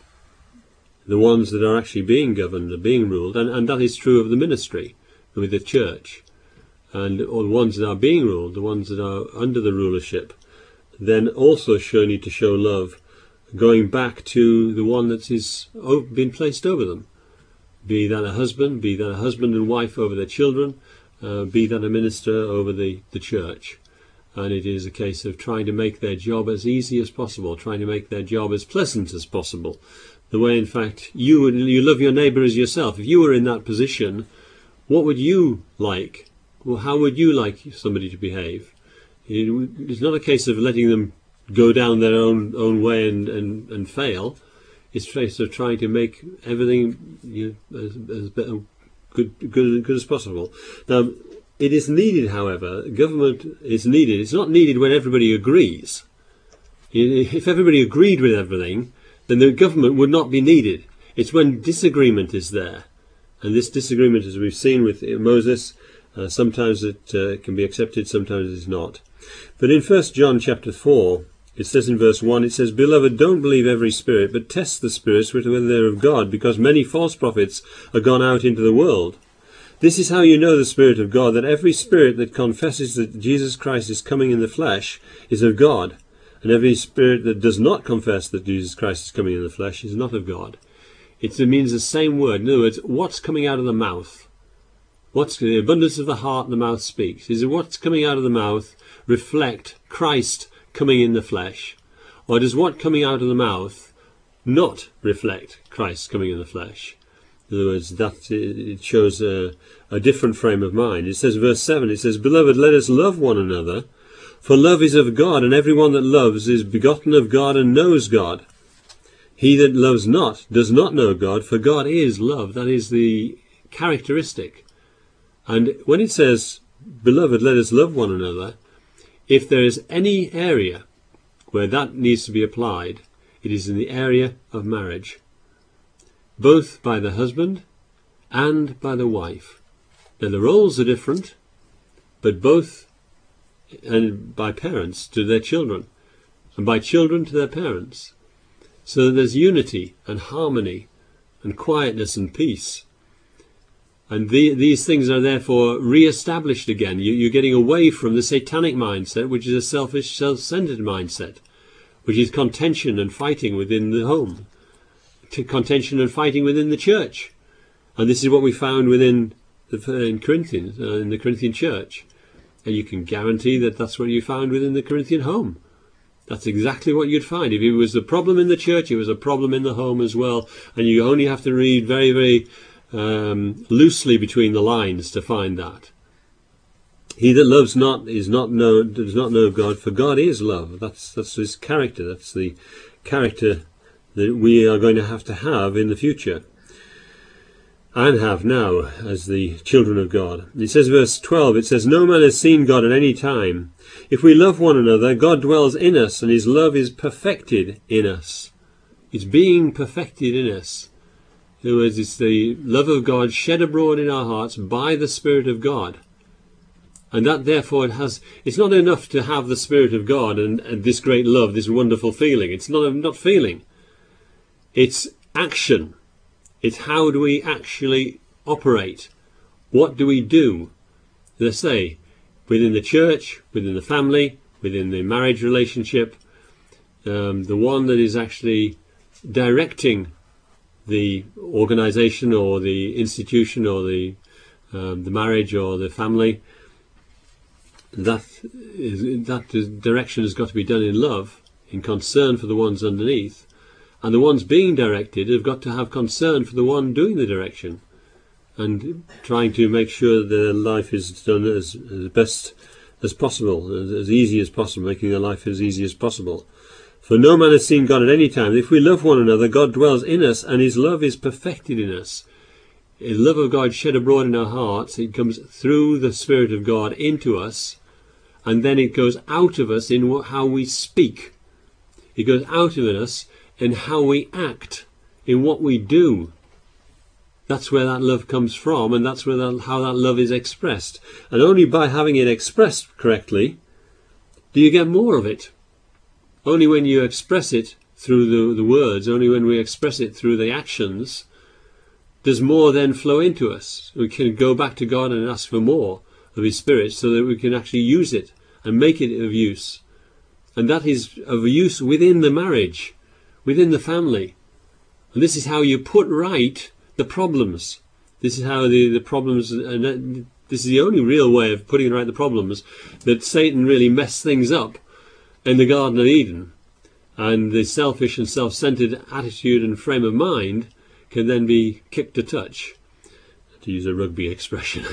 Speaker 1: ones that are actually being governed are being ruled, and that is true of the ministry with the church. And all the ones that are being ruled, the ones that are under the rulership, then also need to show love, going back to the one that is been placed over them. Be that a husband and wife over their children, be that a minister over the church. And it is a case of trying to make their job as easy as possible, trying to make their job as pleasant as possible. The way, in fact, you love your neighbour as yourself. If you were in that position, what would you like? Well, how would you like somebody to behave? It's not a case of letting them go down their own way and fail. It's a case of trying to make everything as good as possible. Now, it is needed, however, government is needed. It's not needed when everybody agrees. If everybody agreed with everything, then the government would not be needed. It's when disagreement is there. And this disagreement, as we've seen with Moses, sometimes it can be accepted, sometimes it's not. But in 1 John chapter 4, it says in verse 1, it says, "Beloved, don't believe every spirit, but test the spirits whether they're of God, because many false prophets are gone out into the world. This is how you know the Spirit of God, that every spirit that confesses that Jesus Christ is coming in the flesh is of God, and every spirit that does not confess that Jesus Christ is coming in the flesh is not of God." It means the same word. In other words, what's coming out of the mouth? What's the abundance of the heart the mouth speaks? Is it what's coming out of the mouth reflect Christ coming in the flesh? Or does what coming out of the mouth not reflect Christ coming in the flesh? In other words, that it shows a different frame of mind. It says, verse 7, it says, "Beloved, let us love one another, for love is of God, and everyone that loves is begotten of God and knows God. He that loves not does not know God, for God is love." That is the characteristic. And when it says, "Beloved, let us love one another," if there is any area where that needs to be applied, it is in the area of marriage, both by the husband and by the wife. Now, the roles are different, but both, and by parents to their children, and by children to their parents. So that there's unity and harmony and quietness and peace. And these things are therefore re-established again. You're getting away from the satanic mindset, which is a selfish, self-centered mindset, which is contention and fighting within the home, contention and fighting within the church. And this is what we found in Corinthians, in the Corinthian church. And you can guarantee that that's what you found within the Corinthian home. That's exactly what you'd find. If it was a problem in the church, it was a problem in the home as well. And you only have to read very, very loosely between the lines to find that. "He that loves not does not know God, for God is love." That's his character. That's the character that we are going to have in the future, and have now as the children of God. It says, verse 12, it says, "No man has seen God at any time. If we love one another, God dwells in us, and his love is perfected in us." It's being perfected in us. In other words, it's the love of God shed abroad in our hearts by the Spirit of God. And that therefore it's not enough to have the Spirit of God and this great love, this wonderful feeling. It's not feeling. It's action. It's how do we actually operate? What do we do? Let's say, within the church, within the family, within the marriage relationship, the one that is actually directing the organization or the institution or the marriage or the family, that direction has got to be done in love, in concern for the ones underneath, and the ones being directed have got to have concern for the one doing the direction, and trying to make sure that their life is done as best as possible, as easy as possible, making their life as easy as possible. For no man has seen God at any time. If we love one another, God dwells in us, and his love is perfected in us. The love of God shed abroad in our hearts, it comes through the Spirit of God into us, and then it goes out of us in how we speak. It goes out of us in how we act, in what we do. That's where that love comes from, and that's where how that love is expressed. And only by having it expressed correctly do you get more of it. Only when you express it through the words, only when we express it through the actions, does more then flow into us. We can go back to God and ask for more of his Spirit so that we can actually use it and make it of use. And that is of use within the marriage, within the family. And this is how you put right the problems. This is how the problems, and this is the only real way of putting right the problems, that Satan really messed things up in the Garden of Eden. And the selfish and self-centered attitude and frame of mind can then be kicked a touch, to use a rugby expression.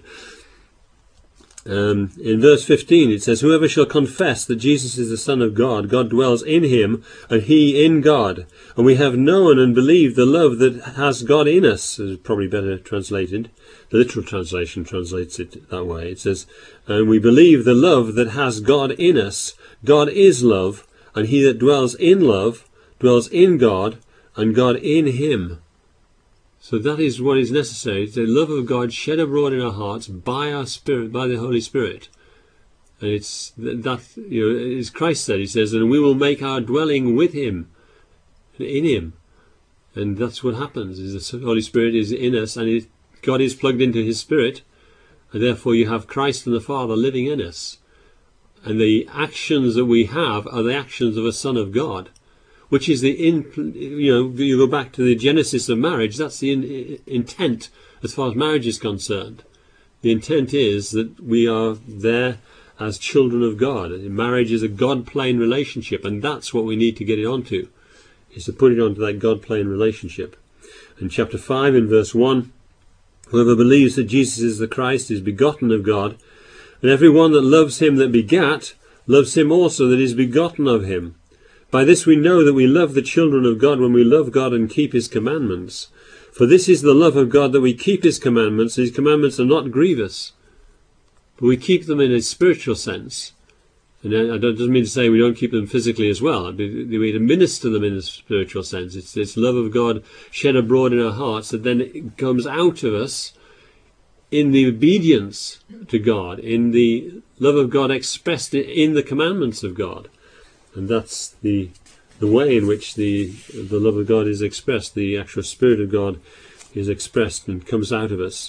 Speaker 1: In verse 15 it says, whoever shall confess that Jesus is the Son of God, God dwells in him, and he in God. And we have known and believed the love that has God in us, is probably better translated. The literal translation translates it that way. It says, and we believe the love that has God in us. God is love, and he that dwells in love dwells in God, and God in him. So that is what is necessary, the love of God shed abroad in our hearts by our Spirit, by the Holy Spirit. And it's that, as Christ said, he says, and we will make our dwelling with him, in him. And that's what happens, is the Holy Spirit is in us, and God is plugged into his Spirit, and therefore you have Christ and the Father living in us. And the actions that we have are the actions of a Son of God, which is you go back to the genesis of marriage, that's the intent as far as marriage is concerned. The intent is that we are there as children of God. Marriage is a God-plane relationship, and that's what we need to get it onto, is to put it onto that God-plane relationship. In chapter 5, in verse 1, whoever believes that Jesus is the Christ is begotten of God, and every one that loves him that begat, loves him also that is begotten of him. By this we know that we love the children of God, when we love God and keep his commandments. For this is the love of God, that we keep his commandments. His commandments are not grievous, but we keep them in a spiritual sense. And that doesn't mean to say we don't keep them physically as well. We administer them in a spiritual sense. It's this love of God shed abroad in our hearts that then it comes out of us in the obedience to God, in the love of God expressed in the commandments of God. And that's the way in which the love of God is expressed, the actual Spirit of God is expressed and comes out of us.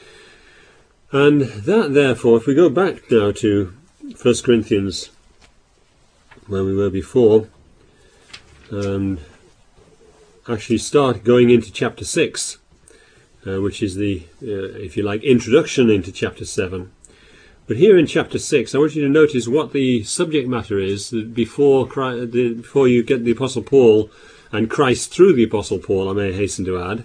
Speaker 1: And that, therefore, if we go back now to 1 Corinthians, where we were before, and actually start going into chapter 6, which is the, if you like, introduction into chapter 7. But here in chapter 6, I want you to notice what the subject matter is before you get the Apostle Paul, and Christ through the Apostle Paul, I may hasten to add,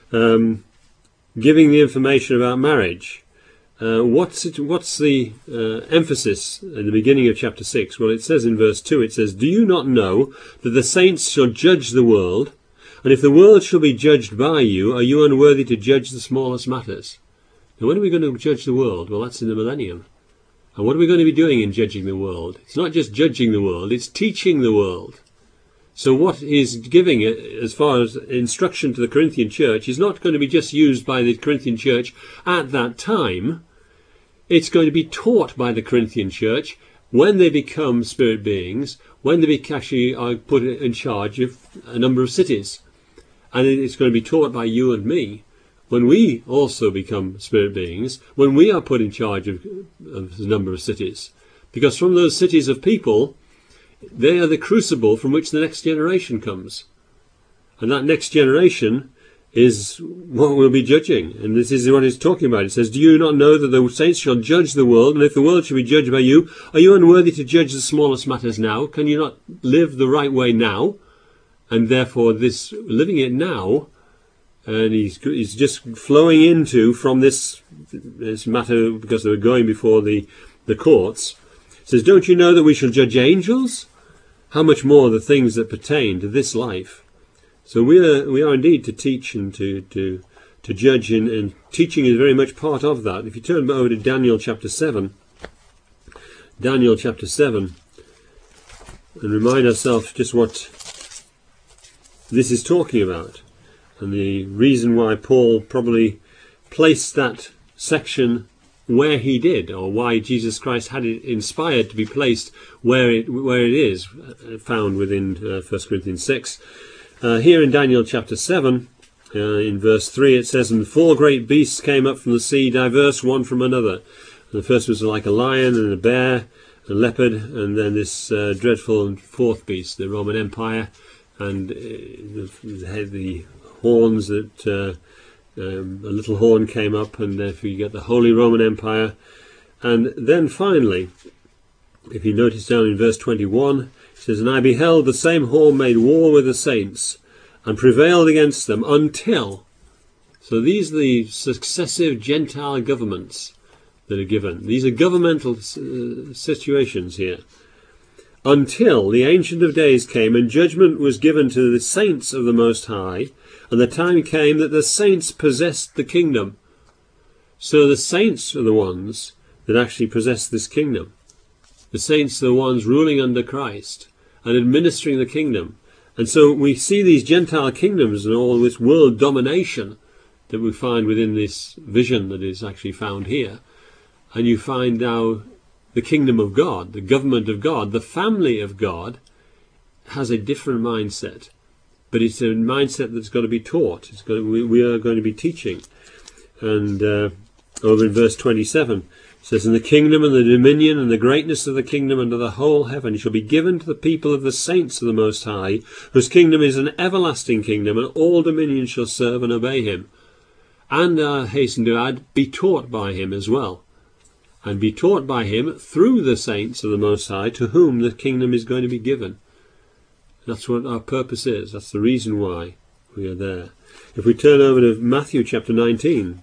Speaker 1: giving the information about marriage. What's the emphasis in the beginning of chapter 6? Well, it says in verse 2, it says, do you not know that the saints shall judge the world? And if the world shall be judged by you, are you unworthy to judge the smallest matters? Now, when are we going to judge the world? Well, that's in the millennium. And what are we going to be doing in judging the world? It's not just judging the world, it's teaching the world. So what he's giving as far as instruction to the Corinthian church is not going to be just used by the Corinthian church at that time. It's going to be taught by the Corinthian church when they become spirit beings, when they actually are put in charge of a number of cities. And it's going to be taught by you and me when we also become spirit beings, when we are put in charge of a number of cities. Because from those cities of people, they are the crucible from which the next generation comes. And that next generation is what we'll be judging. And this is what it's talking about. It says, do you not know that the saints shall judge the world? And if the world shall be judged by you, are you unworthy to judge the smallest matters now? Can you not live the right way now? And therefore this living it now, and he's just flowing into from this matter, because they were going before the the courts. It says, "Don't you know that we shall judge angels? How much more the things that pertain to this life?" So we are indeed to teach and to judge, and teaching is very much part of that. If you turn over to Daniel chapter 7, and remind ourselves just what this is talking about, and the reason why Paul probably placed that section where he did, or why Jesus Christ had it inspired to be placed where it is found within 1 Corinthians 6. Here in Daniel chapter 7, in verse 3, it says, "And 4 great beasts came up from the sea, diverse one from another. And the first was like a lion and a bear, a leopard, and then this dreadful and 4th beast, the Roman Empire, and the horns that a little horn came up, and therefore you get the Holy Roman Empire." And then finally, if you notice down in verse 21, it says, "And I beheld the same horn made war with the saints, and prevailed against them until..." So these are the successive Gentile governments that are given. These are governmental situations here. "Until the Ancient of Days came, and judgment was given to the saints of the Most High, and the time came that the saints possessed the kingdom." So the saints are the ones that actually possess this kingdom. The saints are the ones ruling under Christ and administering the kingdom. And so we see these Gentile kingdoms and all this world domination that we find within this vision that is actually found here. And you find now the kingdom of God, the government of God, the family of God has a different mindset. But it's a mindset that's got to be taught. We are going to be teaching. And over in verse 27, it says, "And the kingdom and the dominion and the greatness of the kingdom under the whole heaven shall be given to the people of the saints of the Most High, whose kingdom is an everlasting kingdom, and all dominions shall serve and obey him." And hasten to add, be taught by him as well. And be taught by him through the saints of the Most High, to whom the kingdom is going to be given. That's what our purpose is. That's the reason why we are there. If we turn over to Matthew chapter 19,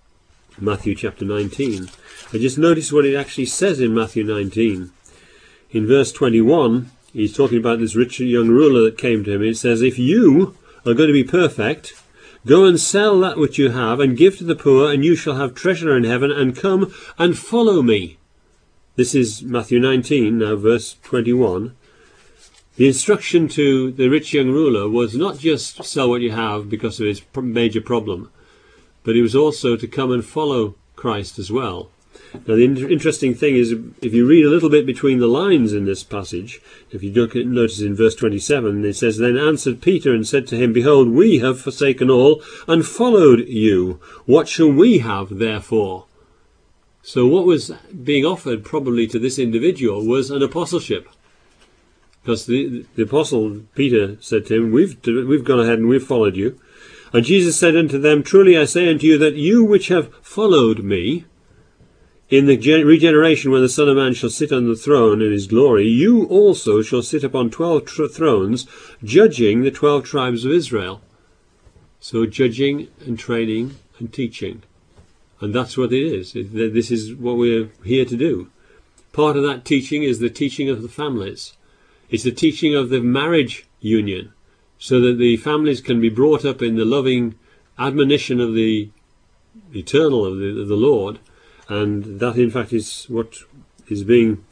Speaker 1: I just notice what it actually says in Matthew 19. In verse 21, he's talking about this rich young ruler that came to him. It says, "If you are going to be perfect, go and sell that which you have, and give to the poor, and you shall have treasure in heaven, and come and follow me." This is Matthew 19, now verse 21. The instruction to the rich young ruler was not just sell what you have because of his major problem, but it was also to come and follow Christ as well. Now the interesting thing is, if you read a little bit between the lines in this passage, if you notice in verse 27, it says, "Then answered Peter and said to him, Behold, we have forsaken all and followed you. What shall we have therefore?" So what was being offered probably to this individual was an apostleship. Because the apostle Peter said to him, we've gone ahead and we've followed you. And Jesus said unto them, Truly I say unto you, that you which have followed me, in the regeneration when the Son of Man shall sit on the throne in his glory, you also shall sit upon 12 thrones, judging the 12 tribes of Israel. So judging and training and teaching. And that's what it is. This is what we're here to do. Part of that teaching is the teaching of the families. It's the teaching of the marriage union, so that the families can be brought up in the loving admonition of the eternal, of the Lord. And that, in fact, is what is being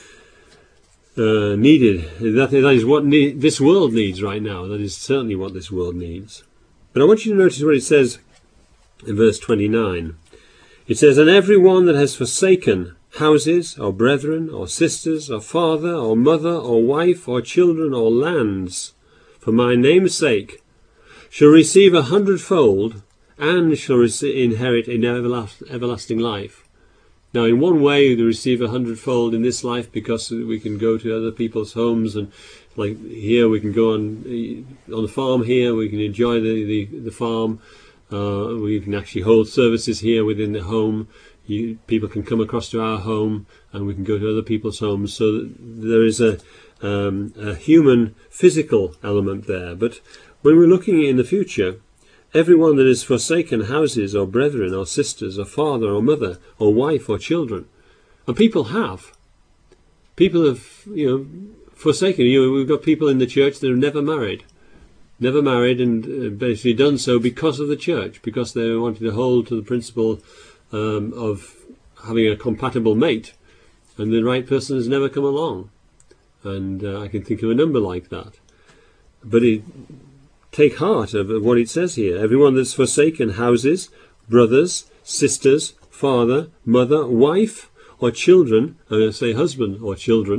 Speaker 1: needed. That is what this world needs right now. That is certainly what this world needs. But I want you to notice what it says in verse 29. It says, And every one that has forsaken houses, or brethren, or sisters, or father, or mother, or wife, or children, or lands, for my name's sake, shall receive 100-fold, and shall inherit in everlasting life. Now, in one way, they receive 100-fold in this life because we can go to other people's homes, and like here, we can go on the farm here, we can enjoy the farm, we can actually hold services here within the home. People can come across to our home, and we can go to other people's homes. So there is a human, physical element there. But when we're looking in the future, everyone that has forsaken houses, or brethren, or sisters, or father, or mother, or wife, or children, And people have. People have, forsaken. We've got people in the church that have never married. Never married, and basically done so because of the church, because they wanted to hold to the principle of having a compatible mate, and the right person has never come along. And I can think of a number like that. But take heart of what it says here. Everyone that's forsaken houses, brothers, sisters, father, mother, wife, or children, I'm going to say husband, or children,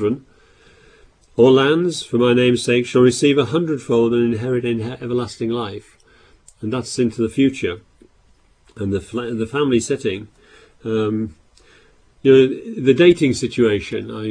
Speaker 1: or lands, for my name's sake, shall receive 100-fold and inherit everlasting life. And that's into the future. And the family setting, the dating situation. I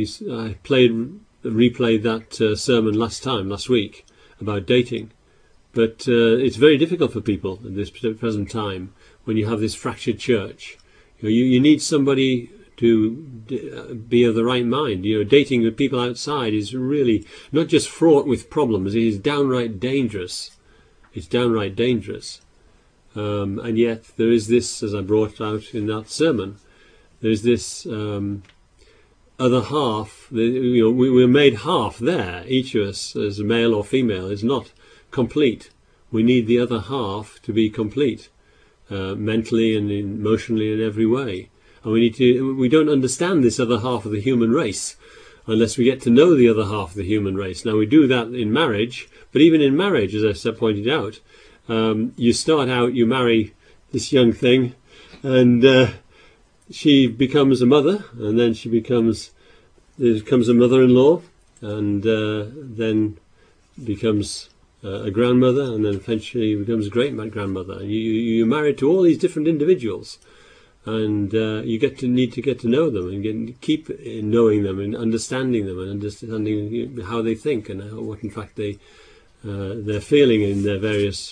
Speaker 1: replayed that sermon last week about dating. But it's very difficult for people at this present time when you have this fractured church. You need somebody to be of the right mind. Dating with people outside is really not just fraught with problems, it is downright dangerous. It's downright dangerous. And yet there is this, as I brought out in that sermon, there's this other half. We're made half there. Each of us, as a male or female, is not complete. We need the other half to be complete, mentally and emotionally in every way. And we don't understand this other half of the human race unless we get to know the other half of the human race. Now, we do that in marriage, but even in marriage, as I pointed out, you start out, you marry this young thing, and she becomes a mother, and then she becomes a mother-in-law, and then becomes a grandmother, and then eventually becomes a great-grandmother. You're married to all these different individuals, and you need to get to know them and keep knowing them and understanding them and understanding how they think and what in fact they're feeling in their various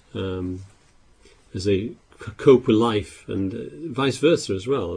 Speaker 1: as they cope with life, and vice versa as well.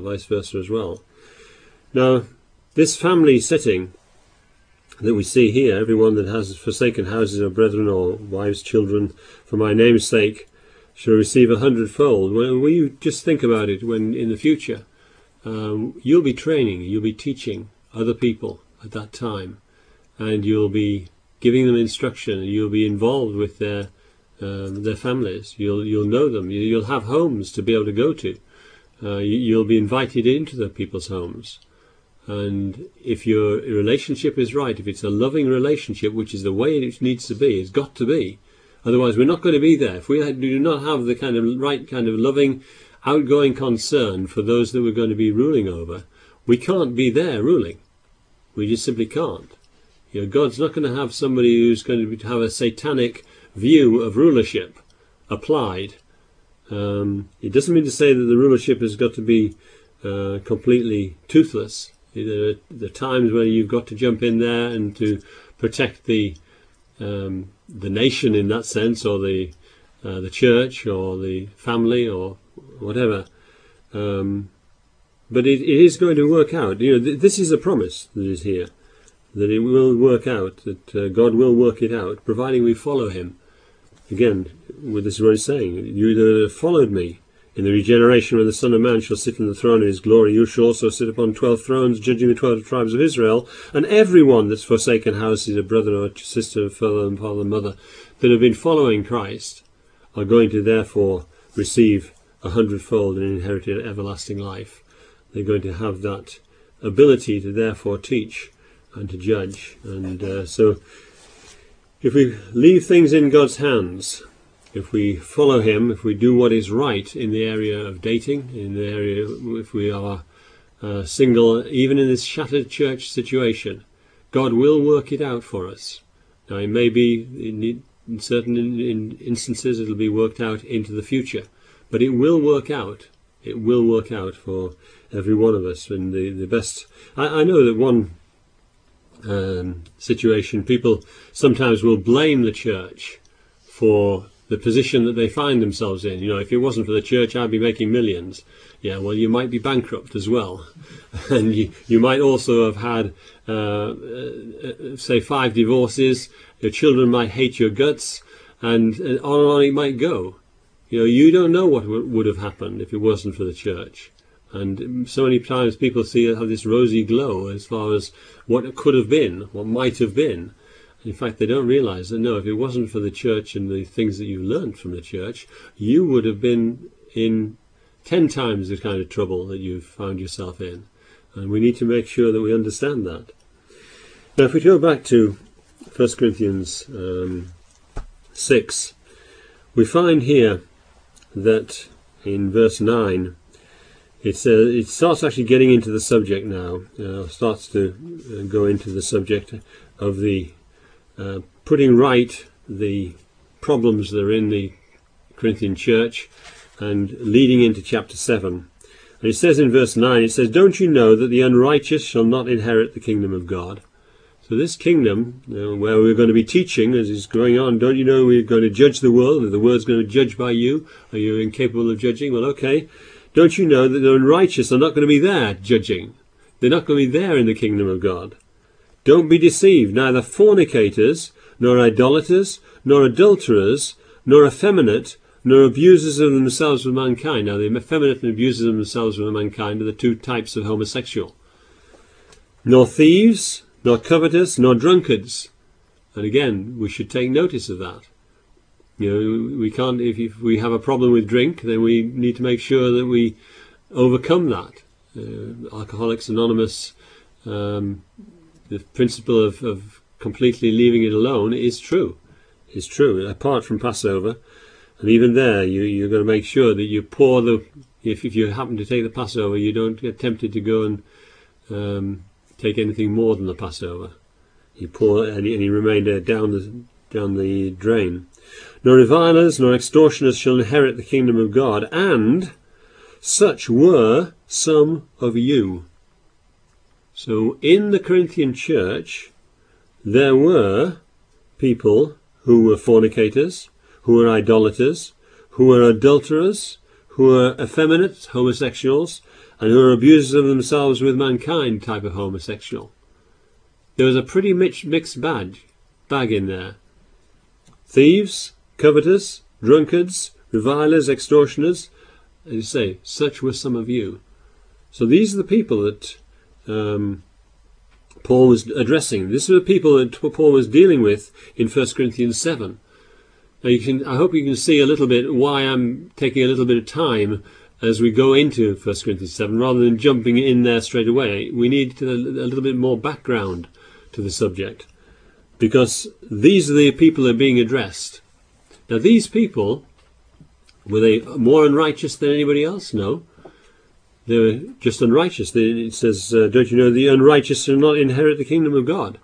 Speaker 1: Now, this family setting that we see here, everyone that has forsaken houses or brethren or wives, children, for my name's sake, shall receive 100-fold. When you just think about it, when in the future you'll be training, you'll be teaching other people at that time, and you'll be giving them instruction, and you'll be involved with their families. You'll know them. You'll have homes to be able to go to. You'll be invited into the people's homes. And if your relationship is right, if it's a loving relationship, which is the way it needs to be, it's got to be. Otherwise, we're not going to be there. If we do not have the right kind of loving, outgoing concern for those that we're going to be ruling over, we can't be there ruling. We just simply can't. God's not going to have somebody who's going to have a satanic view of rulership applied. It doesn't mean to say that the rulership has got to be completely toothless. There are times where you've got to jump in there and to protect the nation in that sense, or the church, or the family, or whatever. But it is going to work out. This is a promise that is here, that it will work out, that God will work it out, providing we follow him. Again, this is what he's saying. You that have followed me in the regeneration, when the Son of Man shall sit on the throne of his glory, you shall also sit upon 12 thrones, judging the 12 tribes of Israel. And everyone that's forsaken houses, a brother or sister, father and mother, that have been following Christ, are going to therefore receive 100-fold and inherit everlasting life. They're going to have that ability to therefore teach and to judge. And so if we leave things in God's hands, if we follow him, if we do what is right in the area of dating, in the area, if we are single, even in this shattered church situation, God will work it out for us. Now, it may be, in certain instances, it'll be worked out into the future, but it will work out. It will work out for every one of us. And the best, I know that one situation, people sometimes will blame the church for the position that they find themselves in. If it wasn't for the church, I'd be making millions. Yeah, well, you might be bankrupt as well. And you might also have had, say, 5 divorces. Your children might hate your guts, and on it might go. You don't know what would have happened if it wasn't for the church. And so many times people have this rosy glow as far as what it could have been, what might have been. In fact, they don't realize that, no, if it wasn't for the church and the things that you learned from the church, you would have been in 10 times the kind of trouble that you've found yourself in. And we need to make sure that we understand that. Now, if we go back to 1 Corinthians 6, we find here that in verse 9, it starts actually getting into the subject now. Starts to go into the subject of the putting right the problems that are in the Corinthian church and leading into chapter 7. And it says in verse 9, it says, "Don't you know that the unrighteous shall not inherit the kingdom of God?" So this kingdom, where we're going to be teaching as is going on, don't you know we're going to judge the world, and the world's going to judge by you? Are you incapable of judging? Well, okay. Don't you know that the unrighteous are not going to be there judging? They're not going to be there in the kingdom of God. Don't be deceived, neither fornicators, nor idolaters, nor adulterers, nor effeminate, nor abusers of themselves with mankind. Now, the effeminate and abusers of themselves with mankind are the two types of homosexual. Nor thieves, nor covetous, nor drunkards. And again, we should take notice of that. You know, we can't, if we have a problem with drink, then we need to make sure that we overcome that. Alcoholics Anonymous, the principle of completely leaving it alone is true. It's true, apart from Passover. And even there, you're going to make sure that you pour if you happen to take the Passover, you don't get tempted to go and take anything more than the Passover. You pour any remainder down the drain. Nor revilers, nor extortioners shall inherit the kingdom of God, and such were some of you. So in the Corinthian church, there were people who were fornicators, who were idolaters, who were adulterers, who were effeminate, homosexuals, and who were abusers of themselves with mankind type of homosexual. There was a pretty mixed bag in there. Thieves, covetous, drunkards, revilers, extortioners, as you say, such were some of you. So these are the people that Paul was addressing. These are the people that Paul was dealing with in 1 Corinthians 7. Now I hope you can see a little bit why I'm taking a little bit of time as we go into 1 Corinthians 7, rather than jumping in there straight away. We need a little bit more background to the subject, because these are the people that are being addressed. Now, these people, were they more unrighteous than anybody else? No. They were just unrighteous. It says, don't you know the unrighteous shall not inherit the kingdom of God?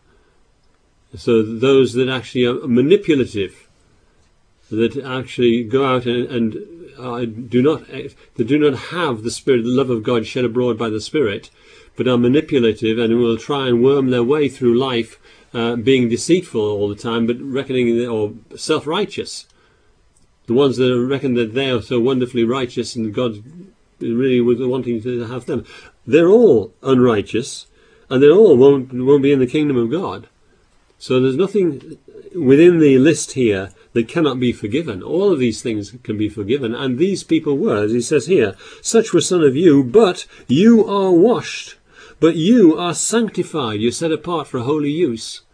Speaker 1: So those that actually are manipulative, that actually go out and do not have the Spirit, the love of God shed abroad by the Spirit, but are manipulative and will try and worm their way through life, being deceitful all the time, but reckoning or self-righteous. The ones that reckon that they are so wonderfully righteous and God really was wanting to have them, they're all unrighteous, and they all won't be in the kingdom of God. So there's nothing within the list here that cannot be forgiven. All of these things can be forgiven, and these people were, as he says here, such were some of you, but you are washed, but you are sanctified, you're set apart for holy use.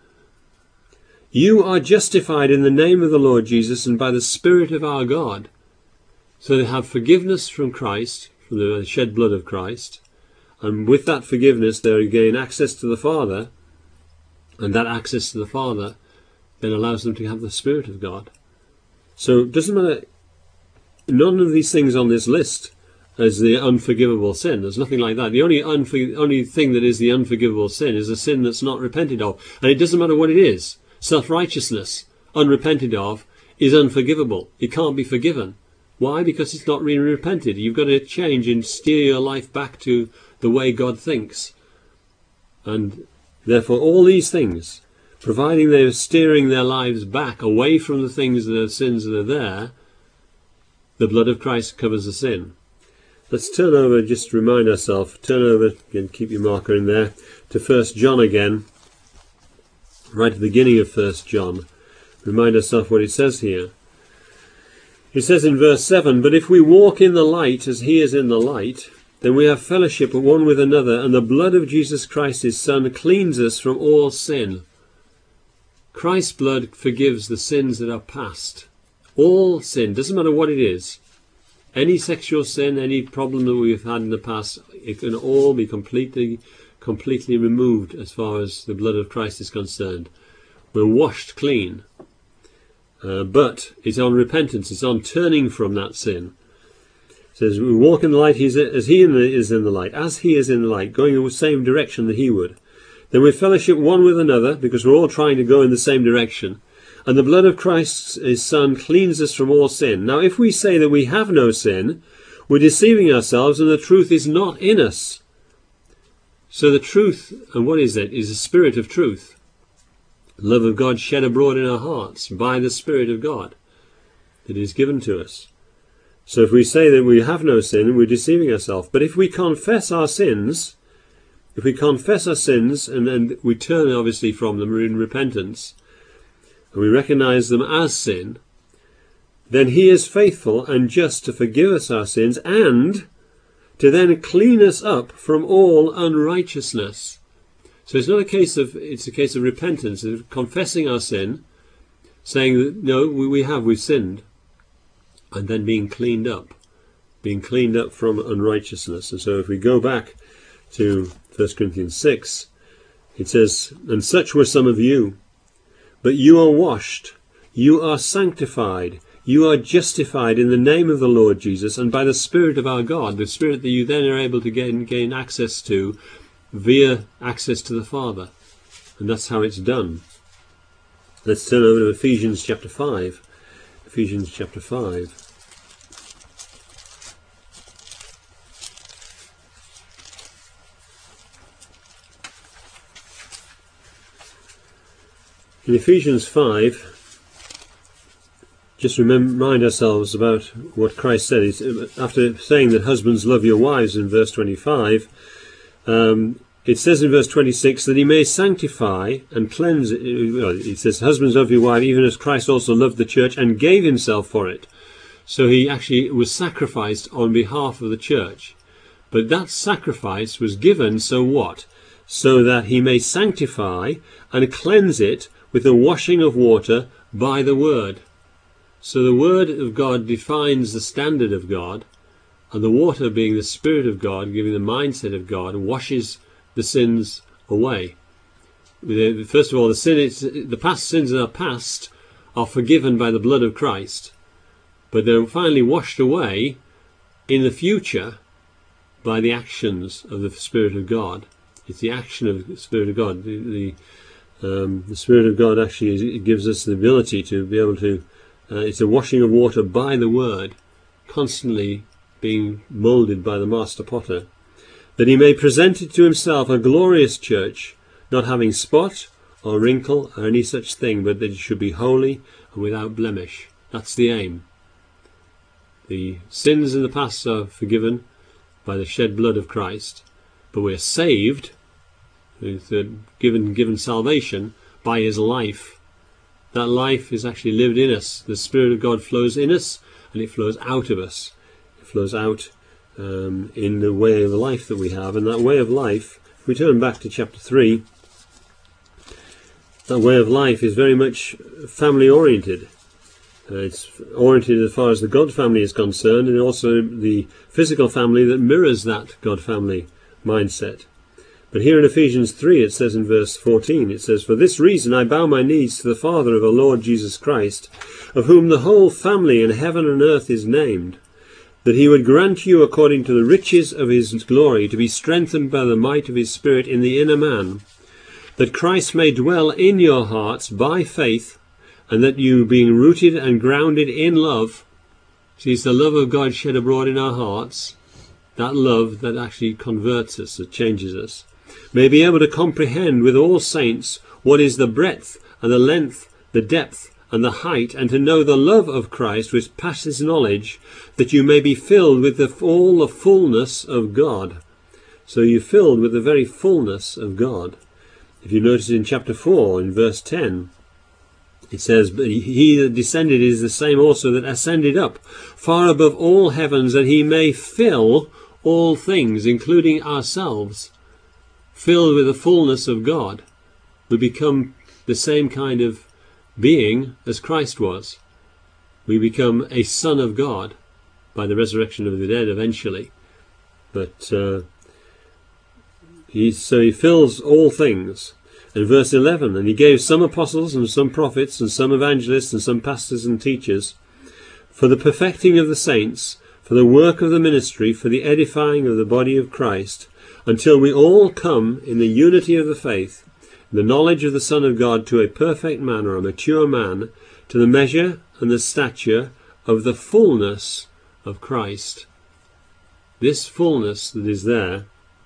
Speaker 1: You are justified in the name of the Lord Jesus and by the Spirit of our God. So they have forgiveness from Christ, from the shed blood of Christ, and with that forgiveness they gain access to the Father, and that access to the Father then allows them to have the Spirit of God. So it doesn't matter, none of these things on this list is the unforgivable sin. There's nothing like that. The only thing that is the unforgivable sin is a sin that's not repented of. And it doesn't matter what it is. Self-righteousness, unrepented of, is unforgivable. It can't be forgiven. Why? Because it's not really repented. You've got to change and steer your life back to the way God thinks. And therefore all these things, providing they're steering their lives back away from the things that are sins that are there, the blood of Christ covers the sin. Let's turn over, just to remind ourselves, turn over, again, keep your marker in there, to 1 John again, right at the beginning of 1 John. Remind ourselves what it says here. It says in verse 7, "But if we walk in the light as he is in the light, then we have fellowship one with another, and the blood of Jesus Christ, his Son, cleans us from all sin. Christ's blood forgives the sins that are past. All sin, doesn't matter what it is. Any sexual sin, any problem that we've had in the past, it can all be completely removed as far as the blood of Christ is concerned. We're washed clean. But it's on repentance, it's on turning from that sin. It says, we walk in the light as he is in the light, going in the same direction that he would. Then we fellowship one with another, because we're all trying to go in the same direction. And the blood of Christ, his Son, cleans us from all sin. Now, if we say that we have no sin, we're deceiving ourselves, and the truth is not in us. So the truth, and what is it? Is the Spirit of truth. The love of God shed abroad in our hearts by the Spirit of God that is given to us. So if we say that we have no sin, we're deceiving ourselves. But if we confess our sins, and then we turn obviously from them in repentance, and we recognize them as sin, then he is faithful and just to forgive us our sins and to then clean us up from all unrighteousness. So it's a case of repentance, of confessing our sin, saying that no, we've sinned, and then being cleaned up from unrighteousness. And so if we go back to 1 Corinthians 6, it says, and such were some of you, but you are washed, you are sanctified, you are justified in the name of the Lord Jesus and by the Spirit of our God, the Spirit that you then are able to gain access to via access to the Father. And that's how it's done. Let's turn over to Ephesians chapter 5. Ephesians chapter 5. In Ephesians 5, just remind ourselves about what Christ said. After saying that husbands love your wives in verse 25, it says in verse 26 that he may sanctify and cleanse. It says, husbands love your wife even as Christ also loved the church and gave himself for it. So he actually was sacrificed on behalf of the church. But that sacrifice was given so what? So that he may sanctify and cleanse it with the washing of water by the word. So the word of God defines the standard of God, and the water being the Spirit of God, giving the mindset of God, washes the sins away. First of all, the past sins in our past are forgiven by the blood of Christ, but they're finally washed away in the future by the actions of the Spirit of God. It's the action of the Spirit of God. The Spirit of God actually gives us the ability to be able to, it's a washing of water by the Word, constantly being moulded by the Master Potter, that he may present it to himself a glorious church, not having spot or wrinkle or any such thing, but that it should be holy and without blemish. That's the aim. The sins in the past are forgiven by the shed blood of Christ, but we're saved, given salvation by his life. That life is actually lived in us. The Spirit of God flows in us and it flows out of us. It flows out in the way of life that we have. And that way of life, if we turn back to chapter 3, that way of life is very much family oriented. It's oriented as far as the God family is concerned, and also the physical family that mirrors that God family mindset. But here in Ephesians 3 it says in verse 14, it says, for this reason I bow my knees to the Father of our Lord Jesus Christ, of whom the whole family in heaven and earth is named, that he would grant you according to the riches of his glory to be strengthened by the might of his Spirit in the inner man, that Christ may dwell in your hearts by faith, and that you, being rooted and grounded in love, see, it's the love of God shed abroad in our hearts, that love that actually converts us, that changes us, may be able to comprehend with all saints what is the breadth and the length, the depth and the height, and to know the love of Christ which passes knowledge, that you may be filled with all the fullness of God. So you're filled with the very fullness of God. If you notice in chapter 4, in verse 10, it says, but he that descended is the same also that ascended up far above all heavens, that he may fill all things, including ourselves, filled with the fullness of God, we become the same kind of being as Christ was. We become a son of God by the resurrection of the dead eventually. But he fills all things. And verse 11, and he gave some apostles and some prophets and some evangelists and some pastors and teachers for the perfecting of the saints, for the work of the ministry, for the edifying of the body of Christ, until we all come in the unity of the faith, the knowledge of the Son of God, to a perfect man, or a mature man, to the measure and the stature of the fullness of Christ. This fullness that is there,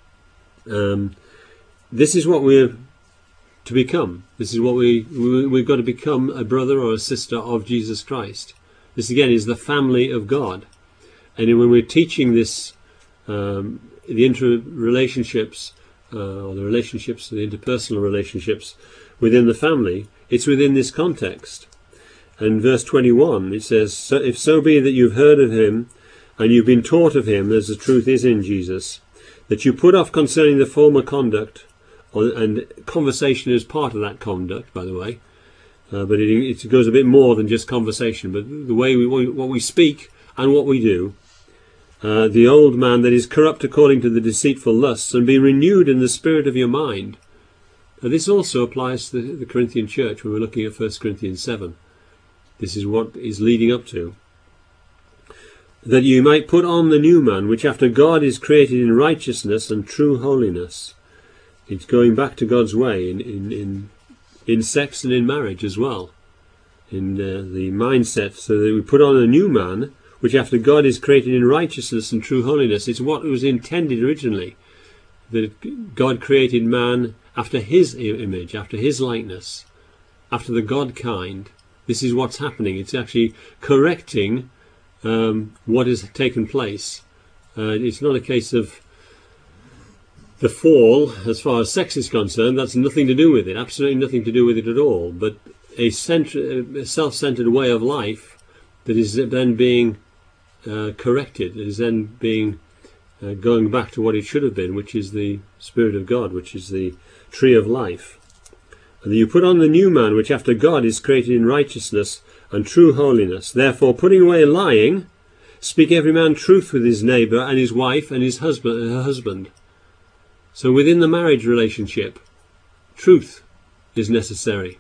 Speaker 1: this is what we're to become. This is what we've got to become, a brother or a sister of Jesus Christ. This again is the family of God. And when we're teaching this, the interrelationships, or the relationships, the interpersonal relationships within the family, it's within this context. And verse 21, it says, so, if so be that you've heard of him, and you've been taught of him, as the truth is in Jesus, that you put off concerning the former conduct, and conversation is part of that conduct, by the way, but it goes a bit more than just conversation, but the way what we speak and what we do, the old man that is corrupt according to the deceitful lusts, and be renewed in the spirit of your mind. Now, this also applies to the Corinthian church when we're looking at 1 Corinthians 7. This is what is leading up to. That you might put on the new man, which after God is created in righteousness and true holiness. It's going back to God's way in sex and in marriage as well. In the mindset, so that we put on a new man, which after God is created in righteousness and true holiness. It's what was intended originally. That God created man after his image, after his likeness, after the God kind. This is what's happening. It's actually correcting what has taken place. It's not a case of the fall, as far as sex is concerned. That's nothing to do with it, absolutely nothing to do with it at all. But a self-centered way of life that is then being corrected, is then being going back to what it should have been, which is the Spirit of God, which is the tree of life. And you put on the new man, which after God is created in righteousness and true holiness. Therefore, putting away lying, speak every man truth with his neighbour and his wife and his husband and her husband. So within the marriage relationship, truth is necessary.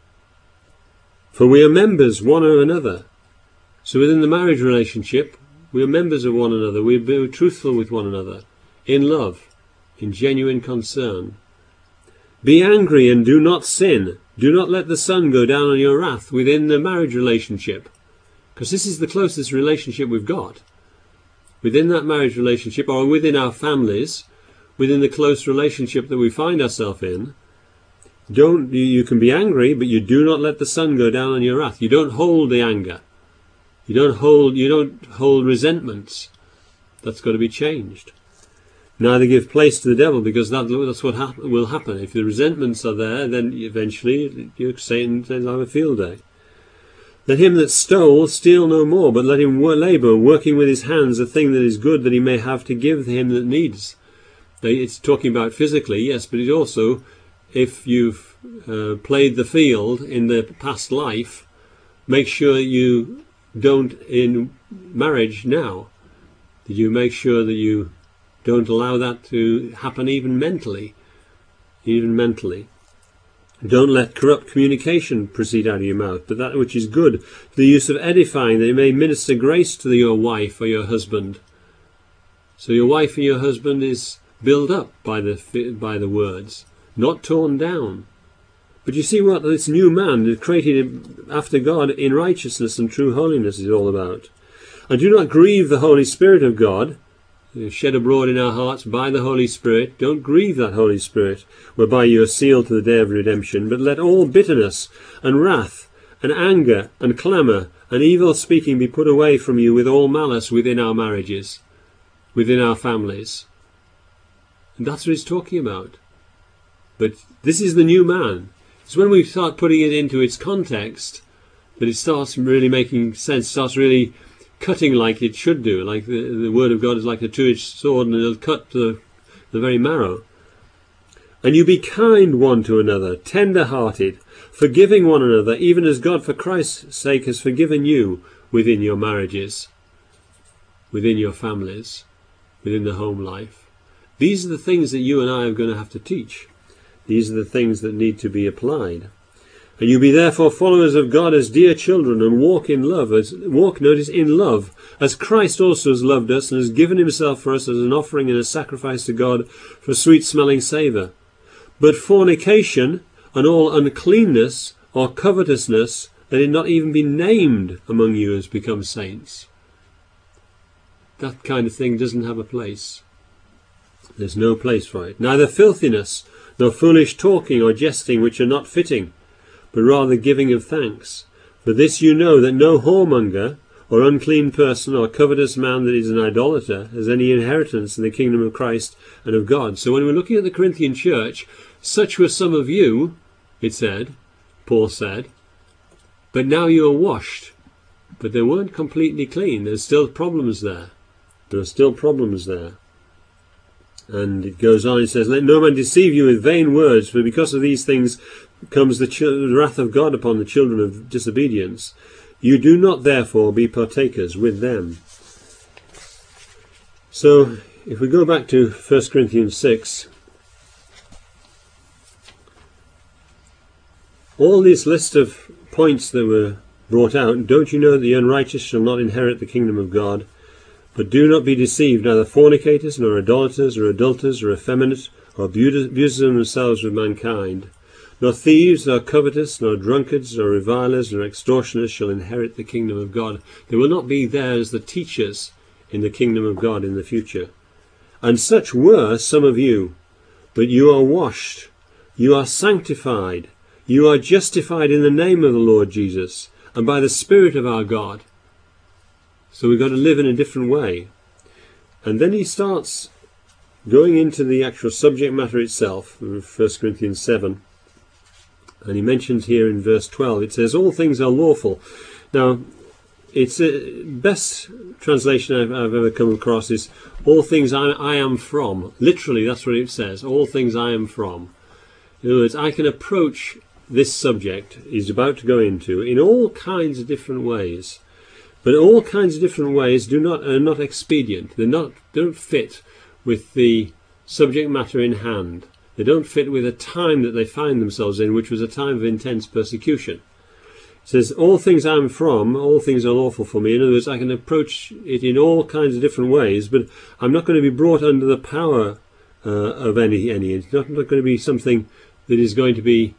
Speaker 1: For we are members one of another. So within the marriage relationship, we are members of one another. We are truthful with one another, in love, in genuine concern. Be angry and do not sin. Do not let the sun go down on your wrath within the marriage relationship. Because this is the closest relationship we've got. Within that marriage relationship, or within our families, within the close relationship that we find ourselves in, you can be angry, but you do not let the sun go down on your wrath. You don't hold the anger. You don't hold resentments. That's got to be changed. Neither give place to the devil, because that's what will happen. If the resentments are there, then eventually Satan says, I have a field day. Let him that stole steal no more, but let him labour, working with his hands a thing that is good, that he may have to give to him that needs. It's talking about physically, yes, but it also, if you've played the field in the past life, make sure you don't in marriage now. That you make sure that you don't allow that to happen even mentally. Don't let corrupt communication proceed out of your mouth, but that which is good, to the use of edifying, that you may minister grace to your wife or your husband. So your wife and your husband is built up by the words, not torn down. But you see what this new man, created after God in righteousness and true holiness, is all about. And do not grieve the Holy Spirit of God, shed abroad in our hearts by the Holy Spirit. Don't grieve that Holy Spirit, whereby you are sealed to the day of redemption. But let all bitterness and wrath and anger and clamour and evil speaking be put away from you with all malice within our marriages, within our families. And that's what he's talking about. But this is the new man. It's when we start putting it into its context that it starts really making sense, starts really cutting like it should do, like the Word of God is like a two-edged sword, and it'll cut the very marrow. And you be kind one to another, tender-hearted, forgiving one another, even as God for Christ's sake has forgiven you within your marriages, within your families, within the home life. These are the things that you and I are going to have to teach. These are the things that need to be applied. And you be therefore followers of God as dear children, and walk in love, notice, in love, as Christ also has loved us and has given himself for us as an offering and a sacrifice to God for a sweet-smelling savour. But fornication and all uncleanness or covetousness, let it not even be named among you as become saints. That kind of thing doesn't have a place. There's no place for it. Neither filthiness, nor foolish talking or jesting, which are not fitting, but rather giving of thanks. For this you know, that no whoremonger, or unclean person, or covetous man that is an idolater, has any inheritance in the kingdom of Christ and of God. So when we're looking at the Corinthian church, such were some of you, it said, Paul said, but now you are washed. But they weren't completely clean. There's still problems there. There are still problems there. And it goes on, it says, let no man deceive you with vain words, for because of these things comes the wrath of God upon the children of disobedience. You do not therefore be partakers with them. So, if we go back to 1 Corinthians 6, all this list of points that were brought out, don't you know that the unrighteous shall not inherit the kingdom of God? But do not be deceived, neither fornicators, nor idolaters, or adulterers, or effeminate, or abusers of themselves with mankind, nor thieves, nor covetous, nor drunkards, nor revilers, nor extortioners shall inherit the kingdom of God. They will not be there as the teachers in the kingdom of God in the future. And such were some of you, but you are washed, you are sanctified, you are justified in the name of the Lord Jesus, and by the Spirit of our God. So we've got to live in a different way. And then he starts going into the actual subject matter itself, 1 Corinthians 7. And he mentions here in verse 12, it says, all things are lawful. Now, it's the best translation I've ever come across is, all things I am from. Literally, that's what it says, all things I am from. In other words, I can approach this subject he's about to go into in all kinds of different ways. But all kinds of different ways are not expedient. They don't fit with the subject matter in hand. They don't fit with a time that they find themselves in, which was a time of intense persecution. It says, all things I am from, all things are lawful for me. In other words, I can approach it in all kinds of different ways, but I'm not going to be brought under the power of any. It's not going to be something that is going to be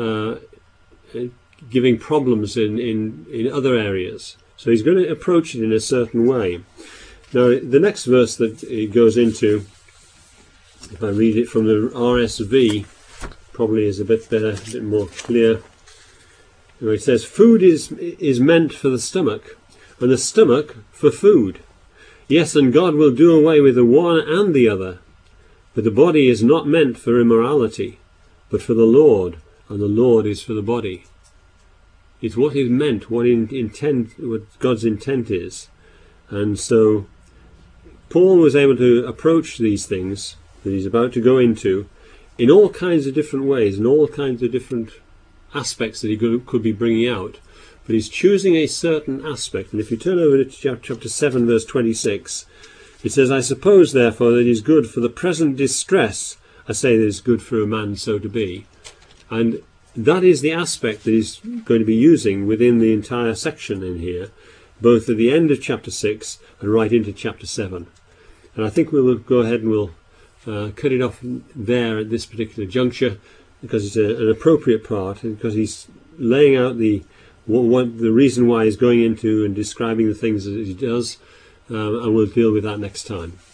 Speaker 1: giving problems in other areas. So he's going to approach it in a certain way. Now, the next verse that it goes into, if I read it from the RSV, probably is a bit better, a bit more clear. It says, food is meant for the stomach, and the stomach for food. Yes, and God will do away with the one and the other. But the body is not meant for immorality, but for the Lord, and the Lord is for the body. It's what is meant, what God's intent is. And so Paul was able to approach these things that he's about to go into in all kinds of different ways, in all kinds of different aspects that he could be bringing out. But he's choosing a certain aspect. And if you turn over to chapter 7, verse 26, it says, I suppose, therefore, that it is good for the present distress. I say that it's good for a man so to be. And that is the aspect that he's going to be using within the entire section in here, both at the end of chapter 6 and right into chapter 7. And I think we'll go ahead and we'll cut it off there at this particular juncture, because it's an appropriate part, and because he's laying out the reason why he's going into and describing the things that he does, and we'll deal with that next time.